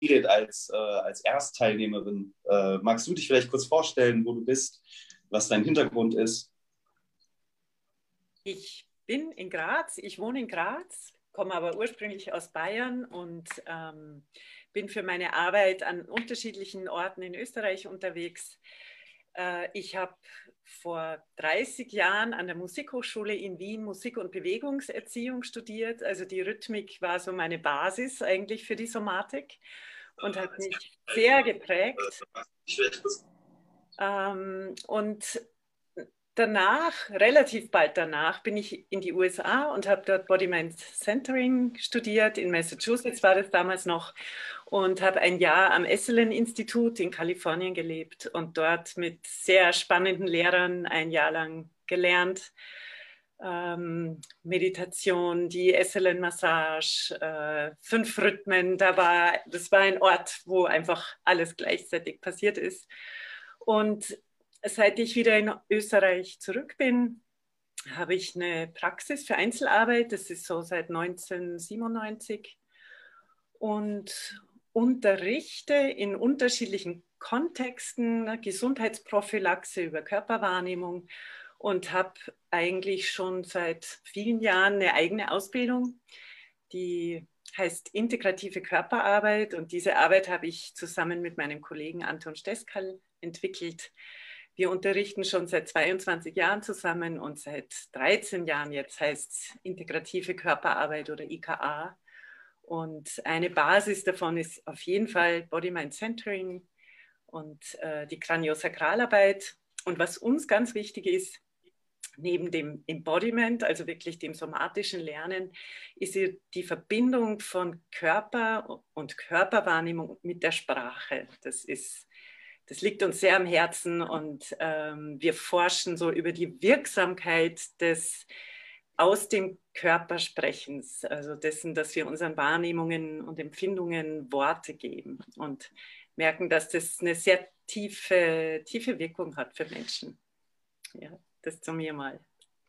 Ingrid als Erstteilnehmerin. Magst du dich vielleicht kurz vorstellen, wo du bist, was dein Hintergrund ist? Ich bin in Graz, ich wohne in Graz, komme aber ursprünglich aus Bayern und bin für meine Arbeit an unterschiedlichen Orten in Österreich unterwegs. Ich habe vor 30 Jahren an der Musikhochschule in Wien Musik- und Bewegungserziehung studiert. Also die Rhythmik war so meine Basis eigentlich für die Somatik und hat mich sehr geprägt. Und danach, relativ bald danach, bin ich in die USA und habe dort Body-Mind Centering studiert. In Massachusetts war das damals noch und habe ein Jahr am Esalen-Institut in Kalifornien gelebt und dort mit sehr spannenden Lehrern ein Jahr lang gelernt. Meditation, die Esalen-Massage, 5 Rhythmen. Das war ein Ort, wo einfach alles gleichzeitig passiert ist. Und seit ich wieder in Österreich zurück bin, habe ich eine Praxis für Einzelarbeit. Das ist so seit 1997 und unterrichte in unterschiedlichen Kontexten Gesundheitsprophylaxe über Körperwahrnehmung und habe eigentlich schon seit vielen Jahren eine eigene Ausbildung, die heißt integrative Körperarbeit, und diese Arbeit habe ich zusammen mit meinem Kollegen Anton Steskal entwickelt. Wir unterrichten schon seit 22 Jahren zusammen und seit 13 Jahren jetzt heißt es integrative Körperarbeit oder IKA. Und eine Basis davon ist auf jeden Fall Body-Mind-Centering und die Kraniosakralarbeit. Und was uns ganz wichtig ist, neben dem Embodiment, also wirklich dem somatischen Lernen, ist die Verbindung von Körper und Körperwahrnehmung mit der Sprache. Das liegt uns sehr am Herzen und wir forschen so über die Wirksamkeit des aus dem Körpersprechens, also dessen, dass wir unseren Wahrnehmungen und Empfindungen Worte geben und merken, dass das eine sehr tiefe Wirkung hat für Menschen. Ja, das zu mir mal.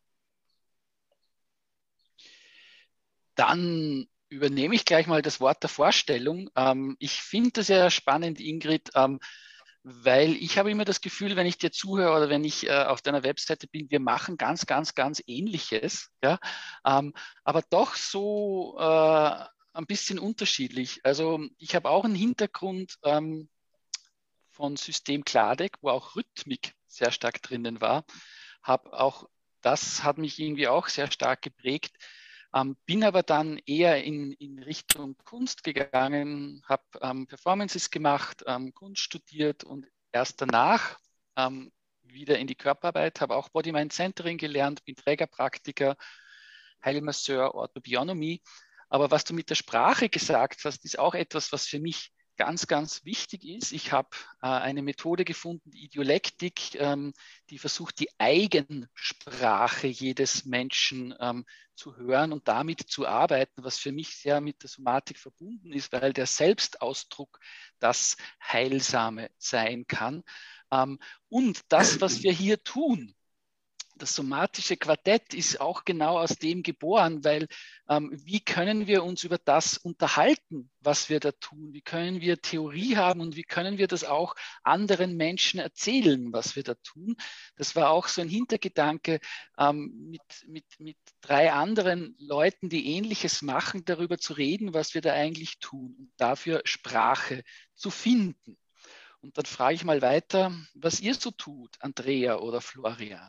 Dann übernehme ich gleich mal das Wort der Vorstellung. Ich finde das ja spannend, Ingrid, weil ich habe immer das Gefühl, wenn ich dir zuhöre oder wenn ich auf deiner Webseite bin, wir machen ganz, ganz, ganz Ähnliches, ja? Aber doch so ein bisschen unterschiedlich. Also ich habe auch einen Hintergrund von System Kladek, wo auch Rhythmik sehr stark drinnen war. Das hat mich irgendwie auch sehr stark geprägt. Bin aber dann eher in Richtung Kunst gegangen, habe Performances gemacht, Kunst studiert und erst danach wieder in die Körperarbeit, habe auch Body-Mind-Centering gelernt, bin Trägerpraktiker, Heilmasseur, Orthobionomie. Aber was du mit der Sprache gesagt hast, ist auch etwas, was für mich ganz, ganz wichtig ist. Ich habe eine Methode gefunden, die Idiolektik, die versucht, die Eigensprache jedes Menschen zu hören und damit zu arbeiten, was für mich sehr mit der Somatik verbunden ist, weil der Selbstausdruck das Heilsame sein kann. Und das, was wir hier tun, das somatische Quartett ist auch genau aus dem geboren, weil wie können wir uns über das unterhalten, was wir da tun? Wie können wir Theorie haben und wie können wir das auch anderen Menschen erzählen, was wir da tun? Das war auch so ein Hintergedanke mit 3 anderen Leuten, die Ähnliches machen, darüber zu reden, was wir da eigentlich tun und dafür Sprache zu finden. Und dann frage ich mal weiter, was ihr so tut, Andrea oder Florian.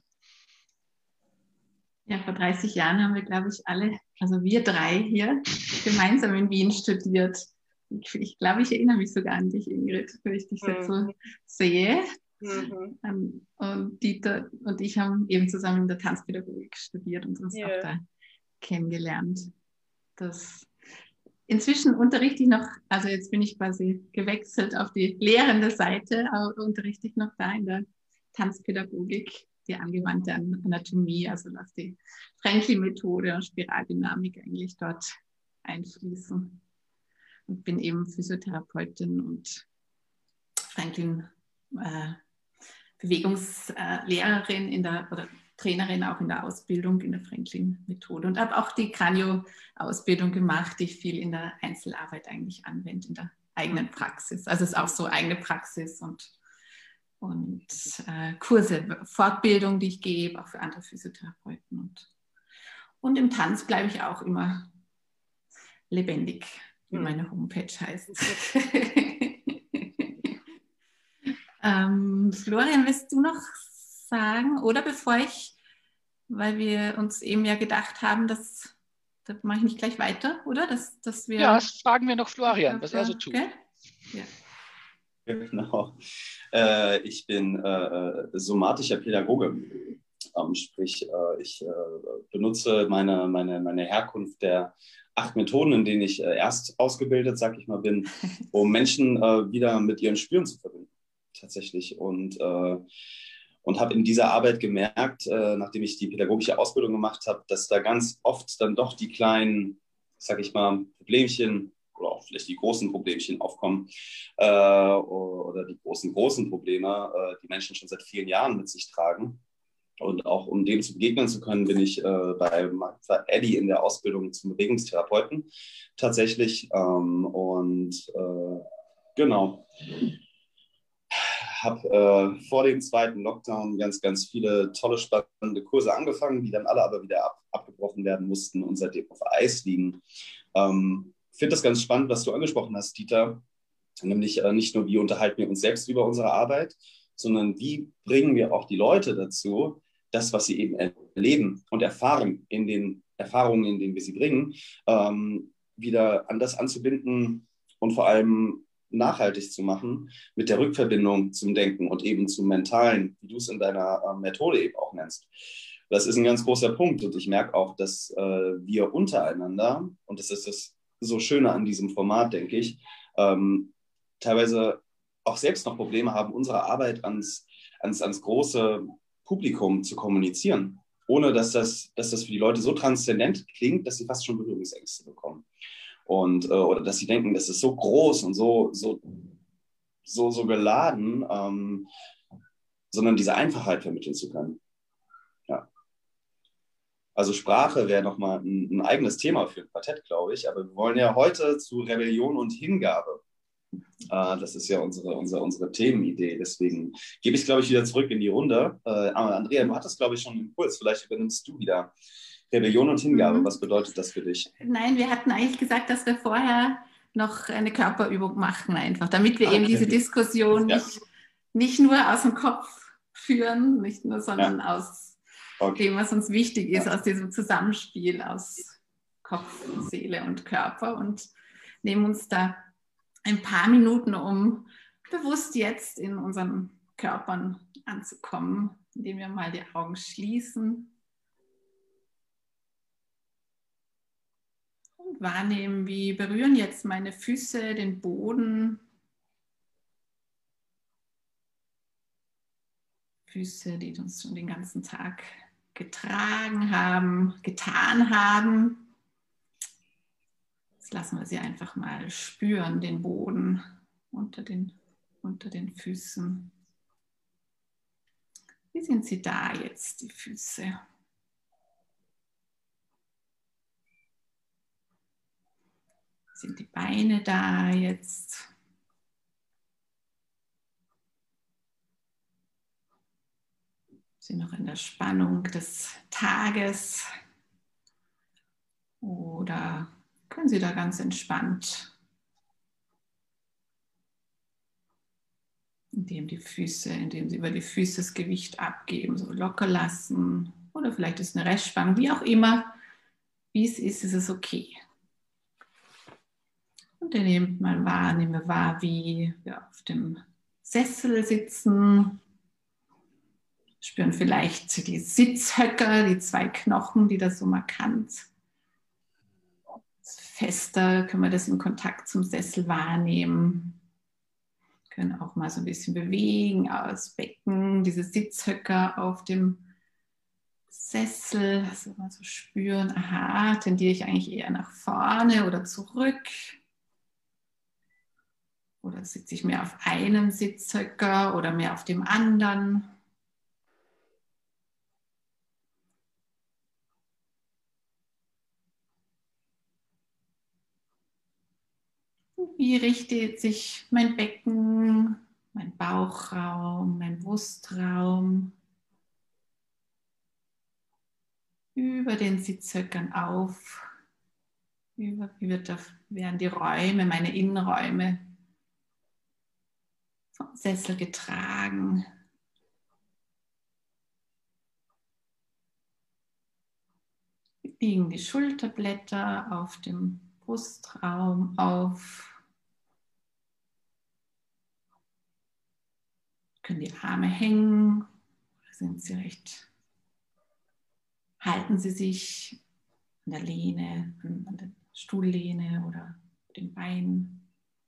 Ja, vor 30 Jahren haben wir, glaube ich, alle, also wir 3 hier, gemeinsam in Wien studiert. Ich glaube, ich erinnere mich sogar an dich, Ingrid, wenn ich dich jetzt so sehe. Und Dieter und ich haben eben zusammen in der Tanzpädagogik studiert und uns auch da kennengelernt. Inzwischen unterrichte ich noch, also jetzt bin ich quasi gewechselt auf die lehrende Seite, aber unterrichte ich noch da in der Tanzpädagogik, die angewandte Anatomie, also lass die Franklin-Methode und Spiraldynamik eigentlich dort einfließen. Und bin eben Physiotherapeutin und Franklin Bewegungslehrerin oder Trainerin auch in der Ausbildung in der Franklin-Methode und habe auch die Kranio-Ausbildung gemacht, die ich viel in der Einzelarbeit eigentlich anwende, in der eigenen Praxis. Also es ist auch so eigene Praxis und Kurse, Fortbildung, die ich gebe, auch für andere Physiotherapeuten. Und im Tanz bleibe ich auch immer lebendig, wie meine Homepage heißt. Florian, willst du noch sagen? Oder weil wir uns eben ja gedacht haben, das mache ich nicht gleich weiter, oder? Dass wir, ja, das fragen wir noch Florian, was er so tut. Okay? Ja. Genau. Ich bin somatischer Pädagoge. Sprich, ich benutze meine Herkunft der 8 Methoden, in denen ich erst ausgebildet, sag ich mal, bin, um Menschen wieder mit ihren Spüren zu verbinden. Tatsächlich. Und habe in dieser Arbeit gemerkt, nachdem ich die pädagogische Ausbildung gemacht habe, dass da ganz oft dann doch die kleinen, sag ich mal, Problemchen oder auch vielleicht die großen Problemchen aufkommen oder die großen Probleme, die Menschen schon seit vielen Jahren mit sich tragen. Und auch um dem zu begegnen zu können, bin ich bei Martha Eddy in der Ausbildung zum Bewegungstherapeuten tatsächlich. Genau. Habe vor dem zweiten Lockdown ganz viele tolle, spannende Kurse angefangen, die dann alle aber wieder abgebrochen werden mussten und seitdem auf Eis liegen. Finde das ganz spannend, was du angesprochen hast, Dieter, nämlich nicht nur, wie unterhalten wir uns selbst über unsere Arbeit, sondern wie bringen wir auch die Leute dazu, das, was sie eben erleben und erfahren, in den Erfahrungen, in denen wir sie bringen, wieder an das anzubinden und vor allem nachhaltig zu machen mit der Rückverbindung zum Denken und eben zum Mentalen, wie du es in deiner Methode eben auch nennst. Das ist ein ganz großer Punkt und ich merke auch, dass wir untereinander, und das ist das so Schöne an diesem Format, denke ich, teilweise auch selbst noch Probleme haben, unsere Arbeit ans große Publikum zu kommunizieren, ohne dass das für die Leute so transzendent klingt, dass sie fast schon Berührungsängste bekommen. Und oder dass sie denken, das ist so groß und so geladen, sondern diese Einfachheit vermitteln zu können. Ja. Also Sprache wäre nochmal ein eigenes Thema für ein Quartett, glaube ich. Aber wir wollen ja heute zu Rebellion und Hingabe. Das ist ja unsere Themenidee. Deswegen gebe ich, glaube ich, wieder zurück in die Runde. Aber Andrea, du hattest, glaube ich, schon einen Impuls. Vielleicht übernimmst du wieder. Rebellion und Hingabe, was bedeutet das für dich? Nein, wir hatten eigentlich gesagt, dass wir vorher noch eine Körperübung machen, einfach, damit wir eben diese Diskussion nicht nur aus dem Kopf führen, nicht nur, sondern aus dem, was uns wichtig ist, aus diesem Zusammenspiel aus Kopf, Seele und Körper, und nehmen uns da ein paar Minuten, um bewusst jetzt in unseren Körpern anzukommen, indem wir mal die Augen schließen und wahrnehmen, wie berühren jetzt meine Füße den Boden. Füße, die uns schon den ganzen Tag getragen haben, getan haben. Jetzt lassen wir sie einfach mal spüren, den Boden unter den Füßen. Wie sind sie da jetzt, die Füße? Sind die Beine da jetzt? Sie noch in der Spannung des Tages? Oder können Sie da ganz entspannt, indem Sie über die Füße das Gewicht abgeben, so locker lassen? Oder vielleicht ist eine Restspannung, wie auch immer, wie es ist es okay. Und dann nehmen wir wahr, wie wir auf dem Sessel sitzen. Spüren vielleicht die Sitzhöcker, die 2 Knochen, die da so markant fester, können wir das im Kontakt zum Sessel wahrnehmen. Können auch mal so ein bisschen bewegen, ausbecken, diese Sitzhöcker auf dem Sessel, also mal so spüren, aha, tendiere ich eigentlich eher nach vorne oder zurück? Oder sitze ich mehr auf einem Sitzhöcker oder mehr auf dem anderen? Wie Wie richtet sich mein Becken, mein Bauchraum, mein Brustraum über den Sitzhöckern auf? Wie werden die Räume, meine Innenräume vom Sessel getragen? Wie liegen die Schulterblätter auf dem Brustraum auf? Können die Arme hängen? Oder sind sie recht? Halten sie sich an der Lehne, an der Stuhllehne oder den Beinen?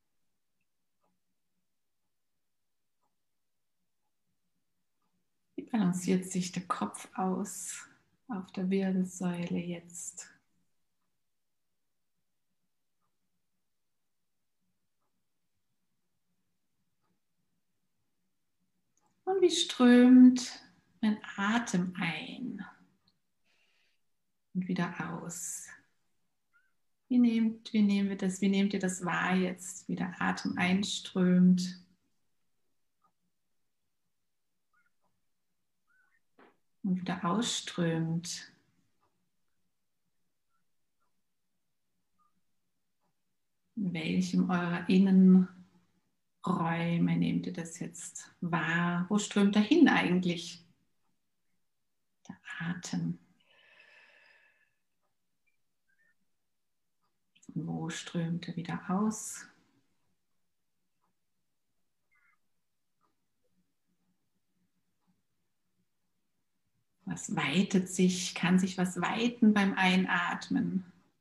Wie balanciert sich der Kopf aus auf der Wirbelsäule jetzt? Und wie strömt mein Atem ein und wieder aus? Wie nehmt ihr das wahr jetzt, wie der Atem einströmt und wieder ausströmt? In welchem eurer Innenräume nehmt ihr das jetzt wahr? Wo strömt er hin eigentlich, der Atem? Und wo strömt er wieder aus? Was weitet sich? Kann sich was weiten beim Einatmen?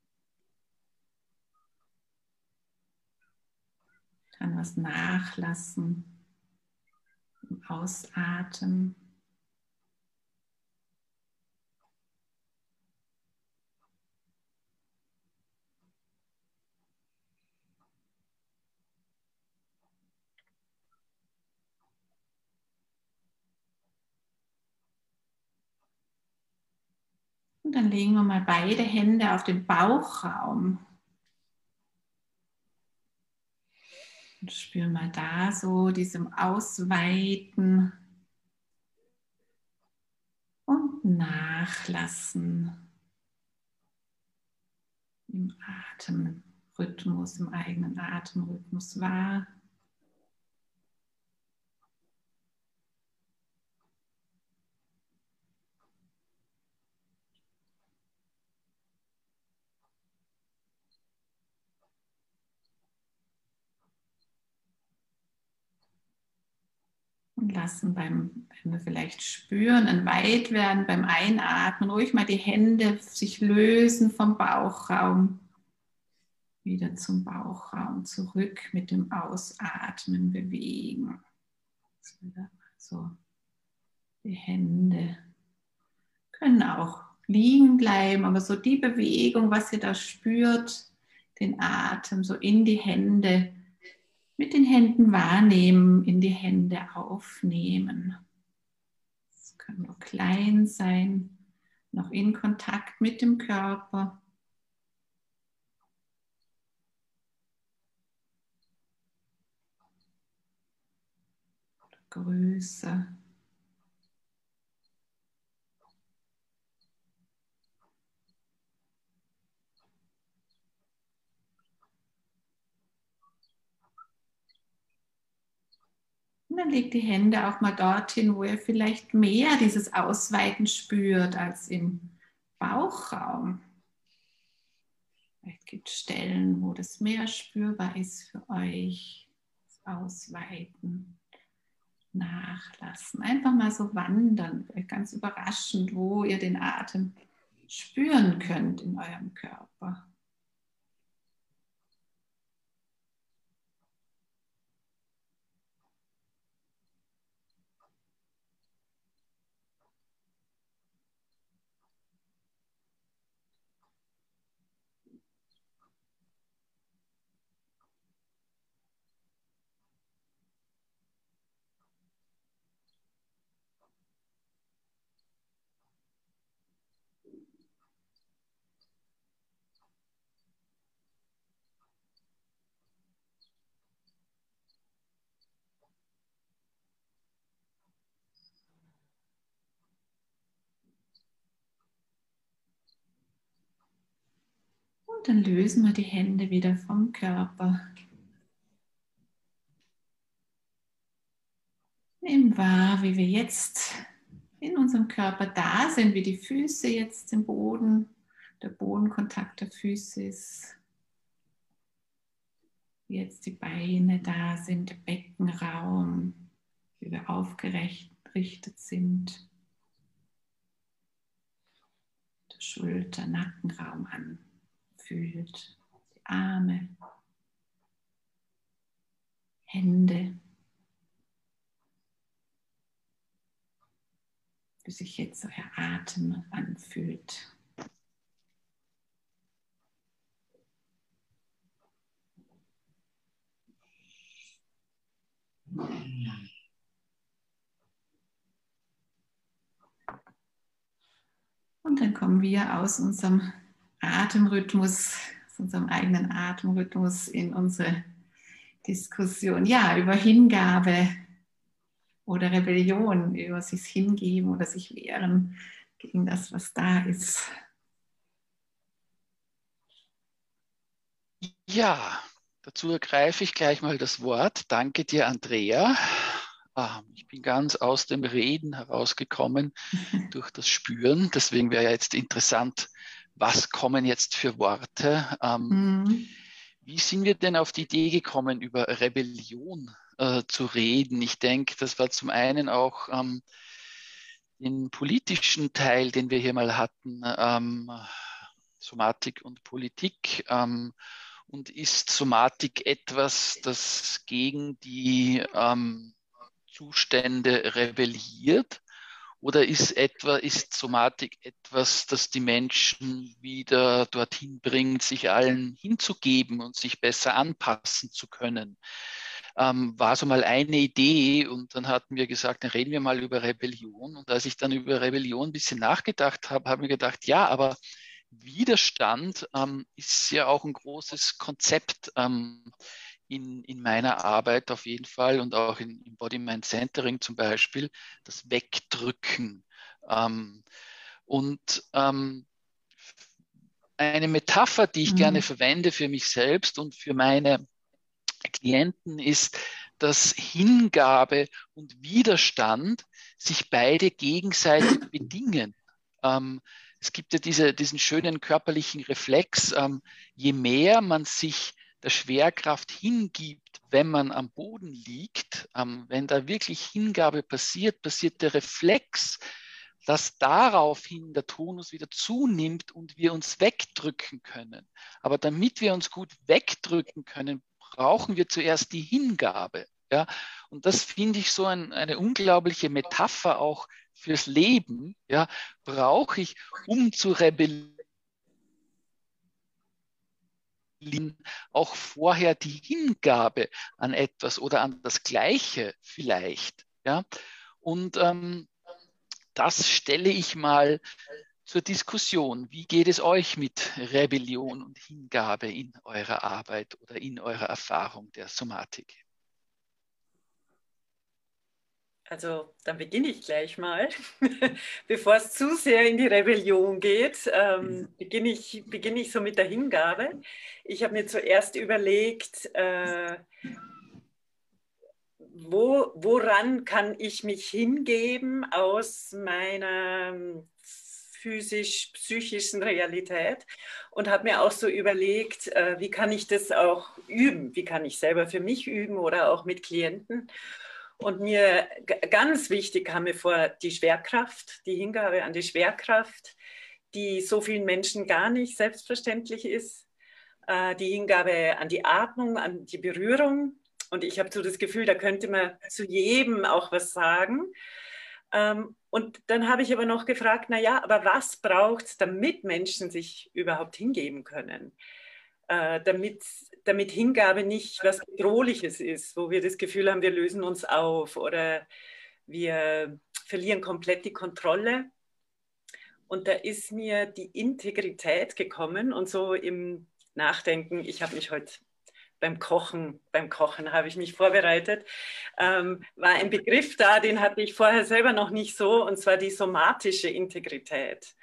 Kann was nachlassen im Ausatmen? Und dann legen wir mal beide Hände auf den Bauchraum. Und spüren mal da so diesem Ausweiten und Nachlassen im Atemrhythmus, im eigenen Atemrhythmus wahr. Und lassen wenn wir vielleicht spüren, ein Weitwerden beim Einatmen, ruhig mal die Hände sich lösen vom Bauchraum. Wieder zum Bauchraum zurück mit dem Ausatmen bewegen. So, die Hände können auch liegen bleiben, aber so die Bewegung, was ihr da spürt, den Atem so in die Hände, mit den Händen wahrnehmen, in die Hände aufnehmen. Es kann nur klein sein, noch in Kontakt mit dem Körper. Größe. Und dann legt die Hände auch mal dorthin, wo ihr vielleicht mehr dieses Ausweiten spürt als im Bauchraum. Vielleicht gibt es Stellen, wo das mehr spürbar ist für euch. Das Ausweiten, Nachlassen. Einfach mal so wandern, vielleicht ganz überraschend, wo ihr den Atem spüren könnt in eurem Körper. dann lösen wir die Hände wieder vom Körper. Nehmen wahr, wie wir jetzt in unserem Körper da sind, wie die Füße jetzt im Boden, der Bodenkontakt der Füße ist. Wie jetzt die Beine da sind, der Beckenraum, wie wir aufgerichtet sind. Der Schulter-Nackenraum anfühlt. Die Arme, Hände. Wie sich jetzt euer Atem anfühlt. Und dann kommen wir aus unserem Atemrhythmus, aus unserem eigenen Atemrhythmus in unsere Diskussion, ja, über Hingabe oder Rebellion, über sich hingeben oder sich wehren gegen das, was da ist. Ja, dazu ergreife ich gleich mal das Wort. Danke dir, Andrea. Ich bin ganz aus dem Reden herausgekommen durch das Spüren. Deswegen wäre ja jetzt interessant, was kommen jetzt für Worte? Wie sind wir denn auf die Idee gekommen, über Rebellion zu reden? Ich denke, das war zum einen auch den politischen Teil, den wir hier mal hatten, Somatik und Politik. Und ist Somatik etwas, das gegen die Zustände rebelliert? Oder ist Somatik etwas, das die Menschen wieder dorthin bringt, sich allen hinzugeben und sich besser anpassen zu können? War so mal eine Idee und dann hatten wir gesagt, dann reden wir mal über Rebellion. Und als ich dann über Rebellion ein bisschen nachgedacht habe, habe ich mir gedacht, ja, aber Widerstand ist ja auch ein großes Konzept in meiner Arbeit auf jeden Fall und auch im Body-Mind-Centering zum Beispiel, das Wegdrücken. Eine Metapher, die ich gerne verwende für mich selbst und für meine Klienten ist, dass Hingabe und Widerstand sich beide gegenseitig bedingen. Es gibt ja diesen schönen körperlichen Reflex, je mehr man sich der Schwerkraft hingibt, wenn man am Boden liegt, wenn da wirklich Hingabe passiert der Reflex, dass daraufhin der Tonus wieder zunimmt und wir uns wegdrücken können. Aber damit wir uns gut wegdrücken können, brauchen wir zuerst die Hingabe. Ja? Und das finde ich so eine unglaubliche Metapher auch fürs Leben. Ja? Brauche ich, um zu rebellieren, auch vorher die Hingabe an etwas oder an das Gleiche vielleicht. Ja? Und das stelle ich mal zur Diskussion. Wie geht es euch mit Rebellion und Hingabe in eurer Arbeit oder in eurer Erfahrung der Somatik? Also, dann beginne ich gleich mal. Bevor es zu sehr in die Rebellion geht, beginne ich so mit der Hingabe. Ich habe mir zuerst überlegt, woran kann ich mich hingeben aus meiner physisch-psychischen Realität und habe mir auch so überlegt, wie kann ich das auch üben? Wie kann ich selber für mich üben oder auch mit Klienten? Und mir ganz wichtig kam mir vor die Schwerkraft, die Hingabe an die Schwerkraft, die so vielen Menschen gar nicht selbstverständlich ist. Die Hingabe an die Atmung, an die Berührung. Und ich habe so das Gefühl, da könnte man zu jedem auch was sagen. Und dann habe ich aber noch gefragt, naja, aber was braucht es, damit Menschen sich überhaupt hingeben können? Damit Hingabe nicht was Bedrohliches ist, wo wir das Gefühl haben, wir lösen uns auf oder wir verlieren komplett die Kontrolle. Und da ist mir die Integrität gekommen und so im Nachdenken, ich habe mich heute beim Kochen habe ich mich vorbereitet, war ein Begriff da, den hatte ich vorher selber noch nicht so, und zwar die somatische Integrität.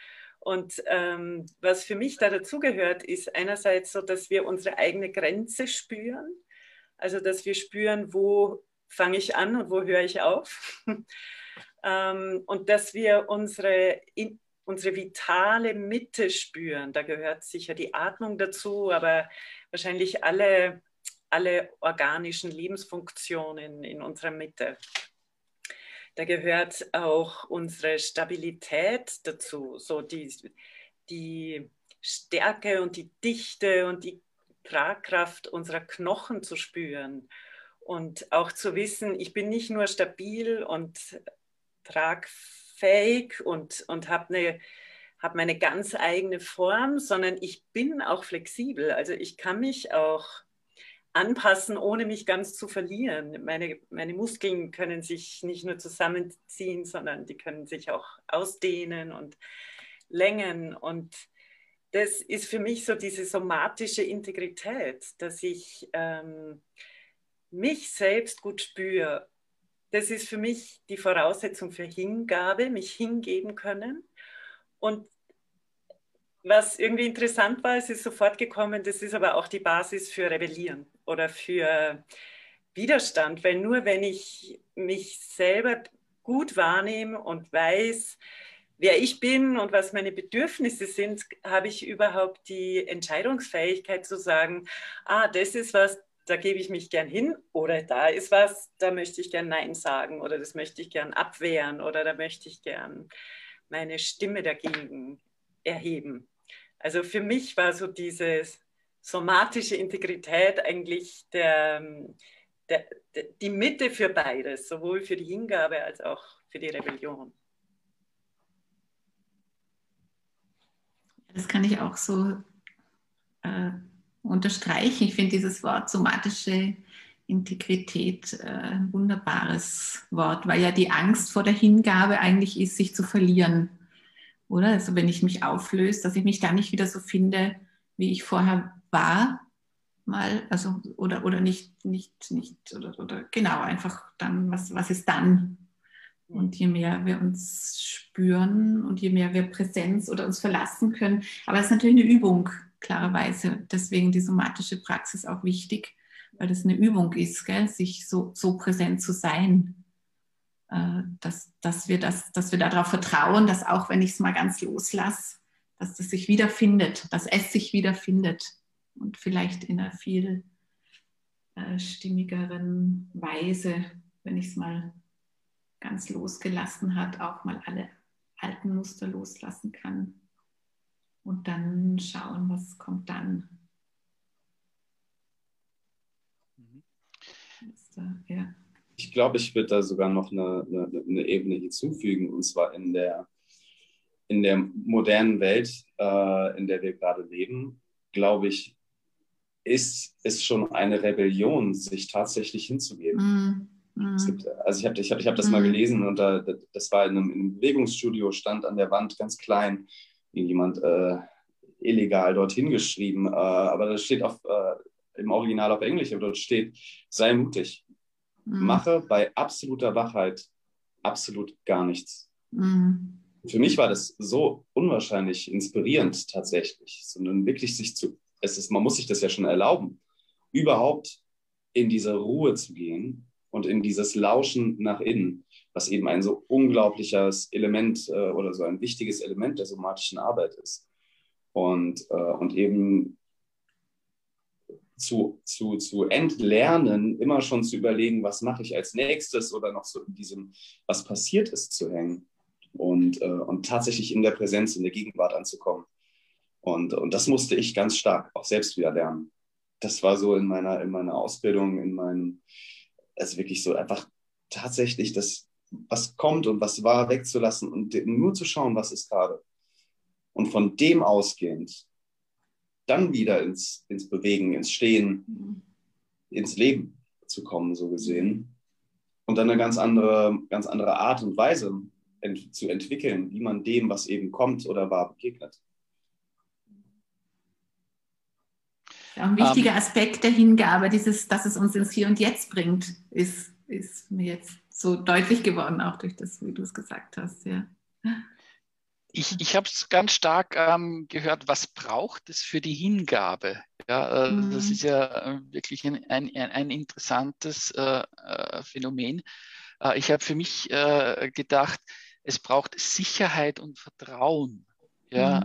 Und was für mich da dazugehört, ist einerseits so, dass wir unsere eigene Grenze spüren. Also, dass wir spüren, wo fange ich an und wo höre ich auf. Und dass wir unsere vitale Mitte spüren. Da gehört sicher die Atmung dazu, aber wahrscheinlich alle organischen Lebensfunktionen in unserer Mitte. Da gehört auch unsere Stabilität dazu, so die Stärke und die Dichte und die Tragkraft unserer Knochen zu spüren und auch zu wissen, ich bin nicht nur stabil und tragfähig und habe meine ganz eigene Form, sondern ich bin auch flexibel. Also ich kann mich auch anpassen, ohne mich ganz zu verlieren. Meine Muskeln können sich nicht nur zusammenziehen, sondern die können sich auch ausdehnen und längen. Und das ist für mich so diese somatische Integrität, dass ich mich selbst gut spüre. Das ist für mich die Voraussetzung für Hingabe, mich hingeben können. Und was irgendwie interessant war, es ist sofort gekommen, das ist aber auch die Basis für Rebellieren oder für Widerstand, weil nur wenn ich mich selber gut wahrnehme und weiß, wer ich bin und was meine Bedürfnisse sind, habe ich überhaupt die Entscheidungsfähigkeit zu sagen, das ist was, da gebe ich mich gern hin, oder da ist was, da möchte ich gern Nein sagen oder das möchte ich gern abwehren oder da möchte ich gern meine Stimme dagegen erheben. Also für mich war so diese somatische Integrität eigentlich die Mitte für beides, sowohl für die Hingabe als auch für die Rebellion. Das kann ich auch so unterstreichen. Ich finde dieses Wort somatische Integrität ein wunderbares Wort, weil ja die Angst vor der Hingabe eigentlich ist, sich zu verlieren. Oder? Also wenn ich mich auflöse, dass ich mich da nicht wieder so finde, wie ich vorher war, mal, also oder nicht oder genau, einfach dann, was ist dann? Und je mehr wir uns spüren und je mehr wir Präsenz oder uns verlassen können, aber es ist natürlich eine Übung, klarerweise, deswegen die somatische Praxis auch wichtig, weil das eine Übung ist, gell? Sich so präsent zu sein. Dass wir darauf vertrauen, dass auch wenn ich es mal ganz loslasse, dass das sich wiederfindet, dass es sich wiederfindet und vielleicht in einer viel stimmigeren Weise, wenn ich es mal ganz losgelassen hat, auch mal alle alten Muster loslassen kann und dann schauen, was kommt dann. Ja. Ich glaube, ich würde da sogar noch eine Ebene hinzufügen, und zwar in der modernen Welt, in der wir gerade leben, glaube ich, ist es schon eine Rebellion, sich tatsächlich hinzugeben. Also ich hab das mal gelesen und das war in einem Bewegungsstudio, stand an der Wand ganz klein, jemand illegal dorthin geschrieben, aber das steht im Original auf Englisch, aber dort steht, sei mutig. Mache bei absoluter Wachheit absolut gar nichts. Für mich war das so unwahrscheinlich inspirierend tatsächlich, sondern wirklich man muss sich das ja schon erlauben, überhaupt in diese Ruhe zu gehen und in dieses Lauschen nach innen, was eben ein so unglaubliches Element oder so ein wichtiges Element der somatischen Arbeit ist. Und eben zu entlernen, immer schon zu überlegen, was mache ich als nächstes oder noch so in diesem, was passiert ist, zu hängen und tatsächlich in der Präsenz, in der Gegenwart anzukommen. Und das musste ich ganz stark auch selbst wieder lernen. Das war so in meiner Ausbildung, also wirklich so einfach tatsächlich das, was kommt und was war, wegzulassen und nur zu schauen, was ist gerade. Und von dem ausgehend dann wieder ins Bewegen, ins Stehen, ins Leben zu kommen, so gesehen. Und dann eine ganz andere Art und Weise zu entwickeln, wie man dem, was eben kommt oder war, begegnet. Auch ein wichtiger Aspekt der Hingabe, dass es uns ins Hier und Jetzt bringt, ist mir jetzt so deutlich geworden, auch durch das, wie du es gesagt hast. Ja. Ich habe es ganz stark gehört, was braucht es für die Hingabe? Ja, das ist ja wirklich ein interessantes Phänomen. Ich habe für mich gedacht, es braucht Sicherheit und Vertrauen, ja,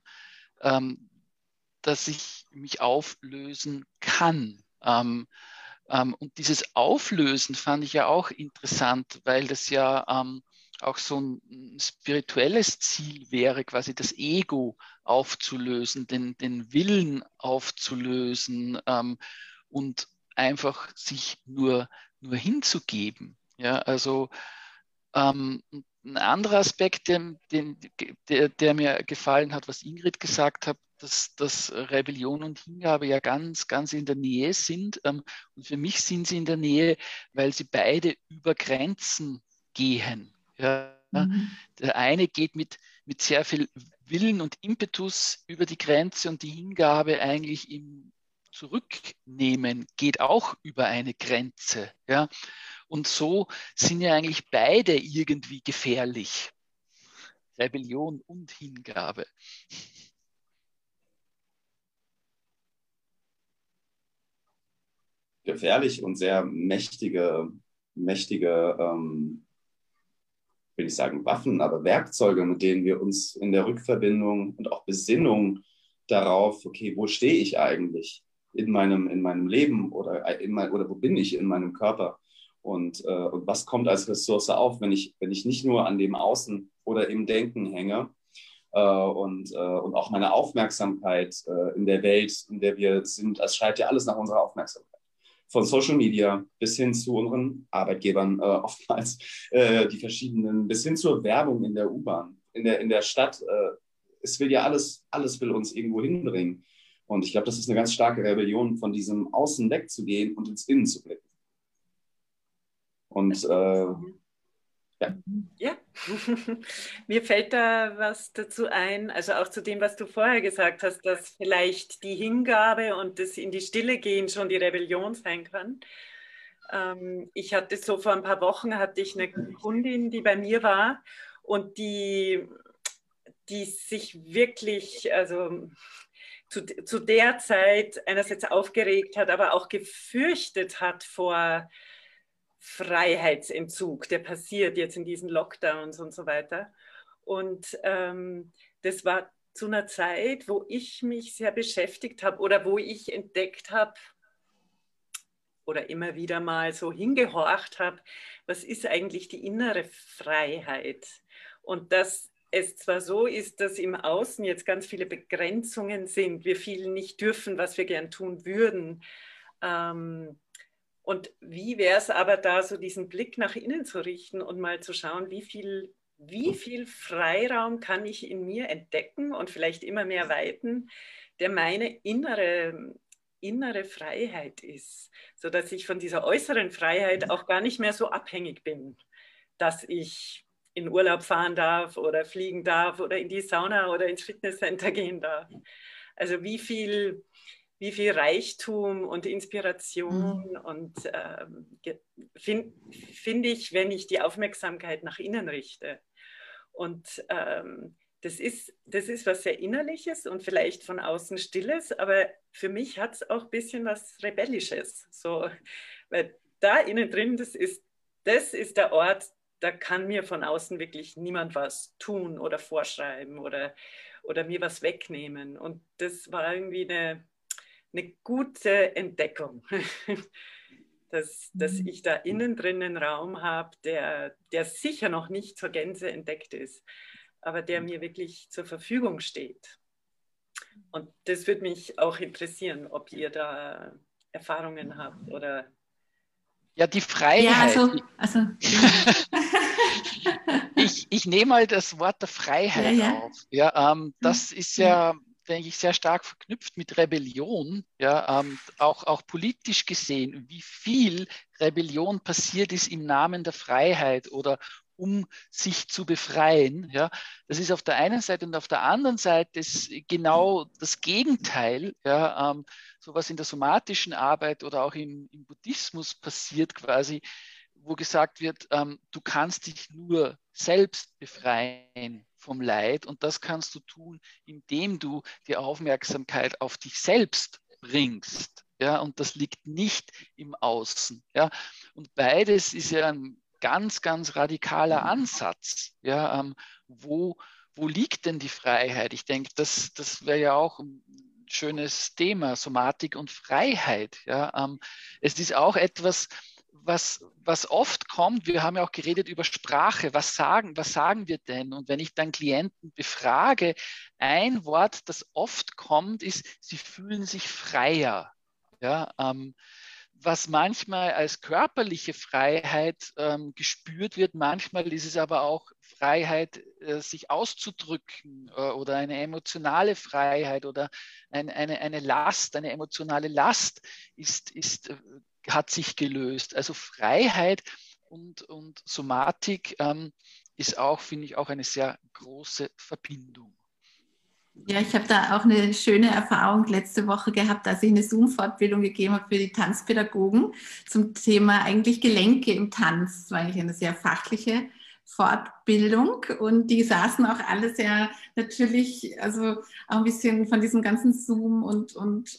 dass ich mich auflösen kann. Und dieses Auflösen fand ich ja auch interessant, weil das ja auch so ein spirituelles Ziel wäre, quasi das Ego aufzulösen, den Willen aufzulösen und einfach sich nur hinzugeben. Ja, also ein anderer Aspekt, der mir gefallen hat, was Ingrid gesagt hat, dass Rebellion und Hingabe ja ganz, ganz in der Nähe sind. Und für mich sind sie in der Nähe, weil sie beide über Grenzen gehen. Ja. Der eine geht mit sehr viel Willen und Impetus über die Grenze und die Hingabe eigentlich im Zurücknehmen geht auch über eine Grenze. Ja. Und so sind ja eigentlich beide irgendwie gefährlich. Rebellion und Hingabe. Gefährlich und sehr mächtige will ich sagen Waffen, aber Werkzeuge, mit denen wir uns in der Rückverbindung und auch Besinnung darauf, okay, wo stehe ich eigentlich in meinem Leben oder wo bin ich in meinem Körper und was kommt als Ressource auf, wenn ich nicht nur an dem Außen oder im Denken hänge und auch meine Aufmerksamkeit in der Welt, in der wir sind, es schreit ja alles nach unserer Aufmerksamkeit. Von Social Media bis hin zu unseren Arbeitgebern oftmals, die verschiedenen, bis hin zur Werbung in der U-Bahn, in der Stadt. Es will ja alles will uns irgendwo hinbringen. Und ich glaube, das ist eine ganz starke Rebellion, von diesem Außen wegzugehen und ins Innen zu blicken. Und ja, mir fällt da was dazu ein, also auch zu dem, was du vorher gesagt hast, dass vielleicht die Hingabe und das in die Stille gehen schon die Rebellion sein kann. Ich hatte so vor ein paar Wochen, hatte ich eine Kundin, die bei mir war und die sich wirklich, also zu der Zeit einerseits aufgeregt hat, aber auch gefürchtet hat vor Freiheitsentzug, der passiert jetzt in diesen Lockdowns und so weiter. Und das war zu einer Zeit, wo ich mich sehr beschäftigt habe oder wo ich entdeckt habe oder immer wieder mal so hingehorcht habe, was ist eigentlich die innere Freiheit? Und dass es zwar so ist, dass im Außen jetzt ganz viele Begrenzungen sind, wir viel nicht dürfen, was wir gern tun würden, und wie wäre es aber da, so diesen Blick nach innen zu richten und mal zu schauen, wie viel Freiraum kann ich in mir entdecken und vielleicht immer mehr weiten, der meine innere Freiheit ist, sodass ich von dieser äußeren Freiheit auch gar nicht mehr so abhängig bin, dass ich in Urlaub fahren darf oder fliegen darf oder in die Sauna oder ins Fitnesscenter gehen darf. Also wie viel Reichtum und Inspiration und finde ich, wenn ich die Aufmerksamkeit nach innen richte. Und das ist was sehr Innerliches und vielleicht von außen Stilles, aber für mich hat es auch ein bisschen was Rebellisches. So, weil da innen drin, das ist der Ort, da kann mir von außen wirklich niemand was tun oder vorschreiben oder mir was wegnehmen. Und das war irgendwie eine gute Entdeckung, dass ich da innen drin einen Raum habe, der sicher noch nicht zur Gänze entdeckt ist, aber der mir wirklich zur Verfügung steht. Und das würde mich auch interessieren, ob ihr da Erfahrungen habt oder... Ja, die Freiheit. Ja, also ich nehme mal das Wort der Freiheit auf. Ja, das ist ja, denke ich, sehr stark verknüpft mit Rebellion. Ja, auch politisch gesehen, wie viel Rebellion passiert ist im Namen der Freiheit oder um sich zu befreien. Ja, das ist auf der einen Seite und auf der anderen Seite ist genau das Gegenteil. Ja, so was in der somatischen Arbeit oder auch im Buddhismus passiert quasi, wo gesagt wird, du kannst dich nur selbst befreien vom Leid und das kannst du tun, indem du die Aufmerksamkeit auf dich selbst bringst. Ja, und das liegt nicht im Außen. Ja. Und beides ist ja ein ganz, ganz radikaler Ansatz. Ja, wo liegt denn die Freiheit? Ich denke, das wäre ja auch ein schönes Thema, Somatik und Freiheit. Ja, es ist auch etwas, was oft kommt. Wir haben ja auch geredet über Sprache. Was sagen wir denn? Und wenn ich dann Klienten befrage, ein Wort, das oft kommt, ist, sie fühlen sich freier. Ja, was manchmal als körperliche Freiheit gespürt wird, manchmal ist es aber auch Freiheit, sich auszudrücken oder eine emotionale Freiheit oder eine Last, eine emotionale Last hat sich gelöst. Also Freiheit und Somatik ist auch, finde ich, auch eine sehr große Verbindung. Ja, ich habe da auch eine schöne Erfahrung letzte Woche gehabt, als ich eine Zoom-Fortbildung gegeben habe für die Tanzpädagogen zum Thema eigentlich Gelenke im Tanz. Das war eigentlich eine sehr fachliche Fortbildung und die saßen auch alle sehr natürlich, also auch ein bisschen von diesem ganzen Zoom und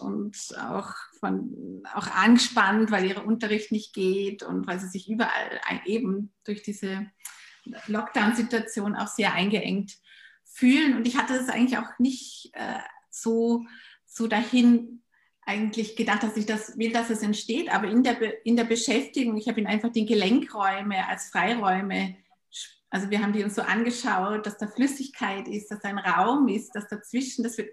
auch angespannt, weil ihr Unterricht nicht geht und weil sie sich überall eben durch diese Lockdown-Situation auch sehr eingeengt fühlen. Und ich hatte das eigentlich auch nicht so dahin eigentlich gedacht, dass ich das will, dass es entsteht. Aber in der Beschäftigung, ich habe ihn einfach die Gelenkräume als Freiräume, also wir haben die uns so angeschaut, dass da Flüssigkeit ist, dass da ein Raum ist, dass dazwischen, dass wir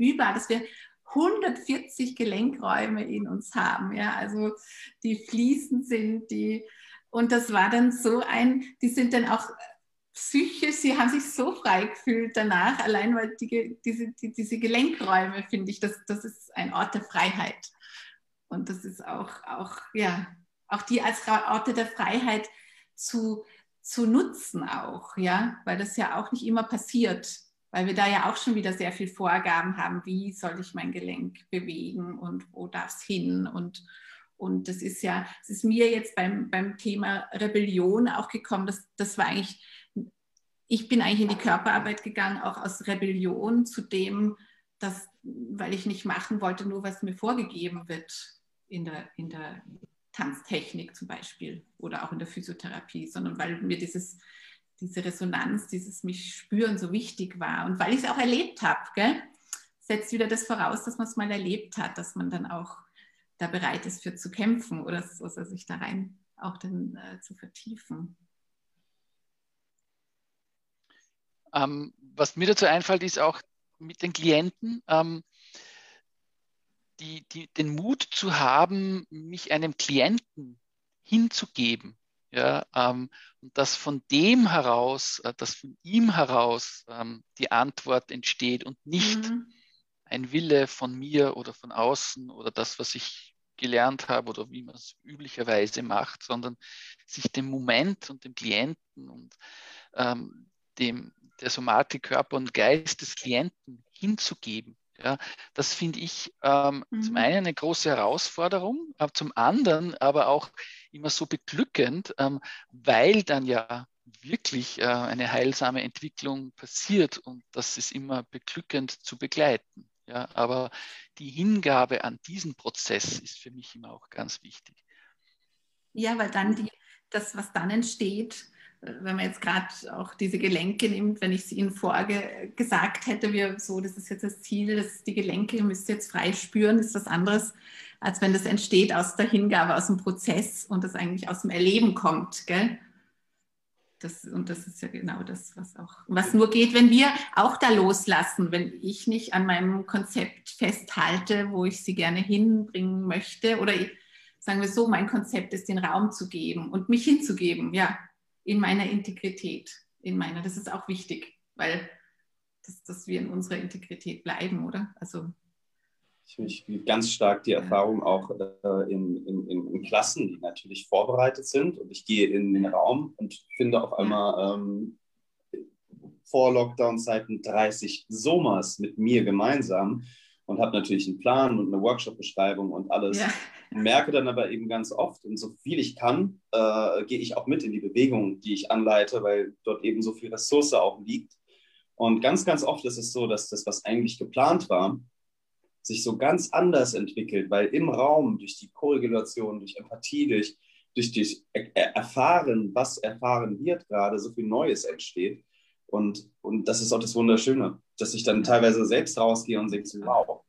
140 Gelenkräume in uns haben. Ja? Also die fließend sind, und das war dann so die sind dann auch psychisch, sie haben sich so frei gefühlt danach, allein weil diese Gelenkräume, finde ich, das ist ein Ort der Freiheit. Und das ist auch die als Orte der Freiheit zu nutzen auch, ja, weil das ja auch nicht immer passiert, weil wir da ja auch schon wieder sehr viel Vorgaben haben, wie soll ich mein Gelenk bewegen und wo darf es hin und das ist mir jetzt beim Thema Rebellion auch gekommen, das war eigentlich, ich bin eigentlich in die Körperarbeit gegangen, auch aus Rebellion zu dem, weil ich nicht machen wollte, nur was mir vorgegeben wird in der Tanztechnik zum Beispiel oder auch in der Physiotherapie, sondern weil mir diese Resonanz, dieses mich spüren so wichtig war und weil ich es auch erlebt habe, gell? Setzt wieder das voraus, dass man es mal erlebt hat, dass man dann auch da bereit ist für zu kämpfen oder sich da rein auch dann zu vertiefen. Was mir dazu einfällt, ist auch mit den Klienten, den Mut zu haben, mich einem Klienten hinzugeben. Ja, und dass von ihm heraus die Antwort entsteht und nicht ein Wille von mir oder von außen oder das, was ich gelernt habe oder wie man es üblicherweise macht, sondern sich dem Moment und dem Klienten und der Somatik, Körper und Geist des Klienten hinzugeben. Ja, das finde ich zum einen eine große Herausforderung, aber zum anderen aber auch immer so beglückend, weil dann ja wirklich eine heilsame Entwicklung passiert und das ist immer beglückend zu begleiten. Ja, aber die Hingabe an diesen Prozess ist für mich immer auch ganz wichtig. Ja, weil dann das, was dann entsteht, wenn man jetzt gerade auch diese Gelenke nimmt, wenn ich es Ihnen gesagt hätte, das ist jetzt das Ziel, die Gelenke, ihr müsst jetzt frei spüren, ist was anderes, als wenn das entsteht aus der Hingabe, aus dem Prozess und das eigentlich aus dem Erleben kommt, gell? Das ist ja genau das, was nur geht, wenn wir auch da loslassen, wenn ich nicht an meinem Konzept festhalte, wo ich sie gerne hinbringen möchte oder sagen wir so, mein Konzept ist, den Raum zu geben und mich hinzugeben, ja, in meiner Integrität, das ist auch wichtig, weil dass wir in unserer Integrität bleiben, oder? Also ich ganz stark die Erfahrung auch in Klassen, die natürlich vorbereitet sind und ich gehe in den Raum und finde auf einmal vor Lockdown-Zeiten 30 Somas mit mir gemeinsam und habe natürlich einen Plan und eine Workshop-Beschreibung und alles. Ja. Merke dann aber eben ganz oft, und so viel ich kann, gehe ich auch mit in die Bewegung, die ich anleite, weil dort eben so viel Ressource auch liegt. Und ganz, ganz oft ist es so, dass das, was eigentlich geplant war, sich so ganz anders entwickelt, weil im Raum durch die Koregulation, durch Empathie, durch Erfahren, was erfahren wird gerade, so viel Neues entsteht. Und das ist auch das Wunderschöne, dass ich dann teilweise selbst rausgehe und denke, so, wow,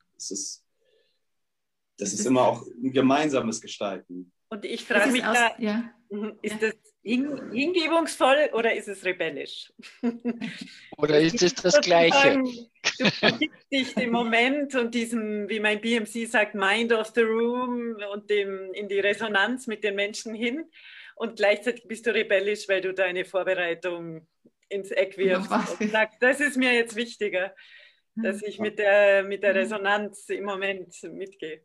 das ist immer auch ein gemeinsames Gestalten. Und ich frage mich da, ist das hingebungsvoll oder ist es rebellisch? Oder ist es das Gleiche? Du vergibst dich dem Moment und diesem, wie mein BMC sagt, Mind of the Room und in die Resonanz mit den Menschen hin. Und gleichzeitig bist du rebellisch, weil du deine Vorbereitung ins Eck wirfst und sagst, das ist mir jetzt wichtiger, dass ich mit der Resonanz im Moment mitgehe.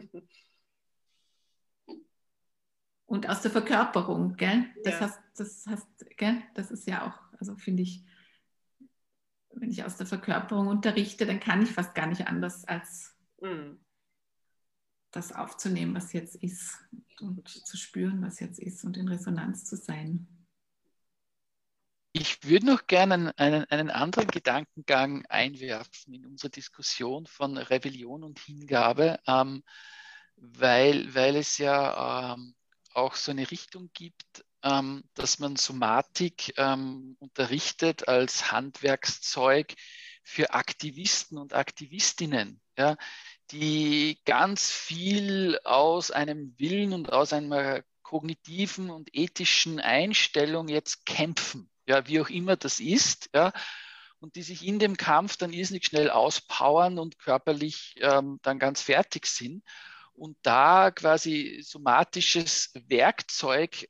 Und aus der Verkörperung, gell? Das ist ja auch, also finde ich, wenn ich aus der Verkörperung unterrichte, dann kann ich fast gar nicht anders, als das aufzunehmen, was jetzt ist und zu spüren, was jetzt ist und in Resonanz zu sein. Ich würde noch gerne einen anderen Gedankengang einwerfen in unsere Diskussion von Rebellion und Hingabe, weil es ja auch so eine Richtung gibt, dass man Somatik unterrichtet als Handwerkszeug für Aktivisten und Aktivistinnen, ja, die ganz viel aus einem Willen und aus einer kognitiven und ethischen Einstellung jetzt kämpfen, ja, wie auch immer das ist, ja, und die sich in dem Kampf dann irrsinnig schnell auspowern und körperlich dann ganz fertig sind. Und da quasi somatisches Werkzeug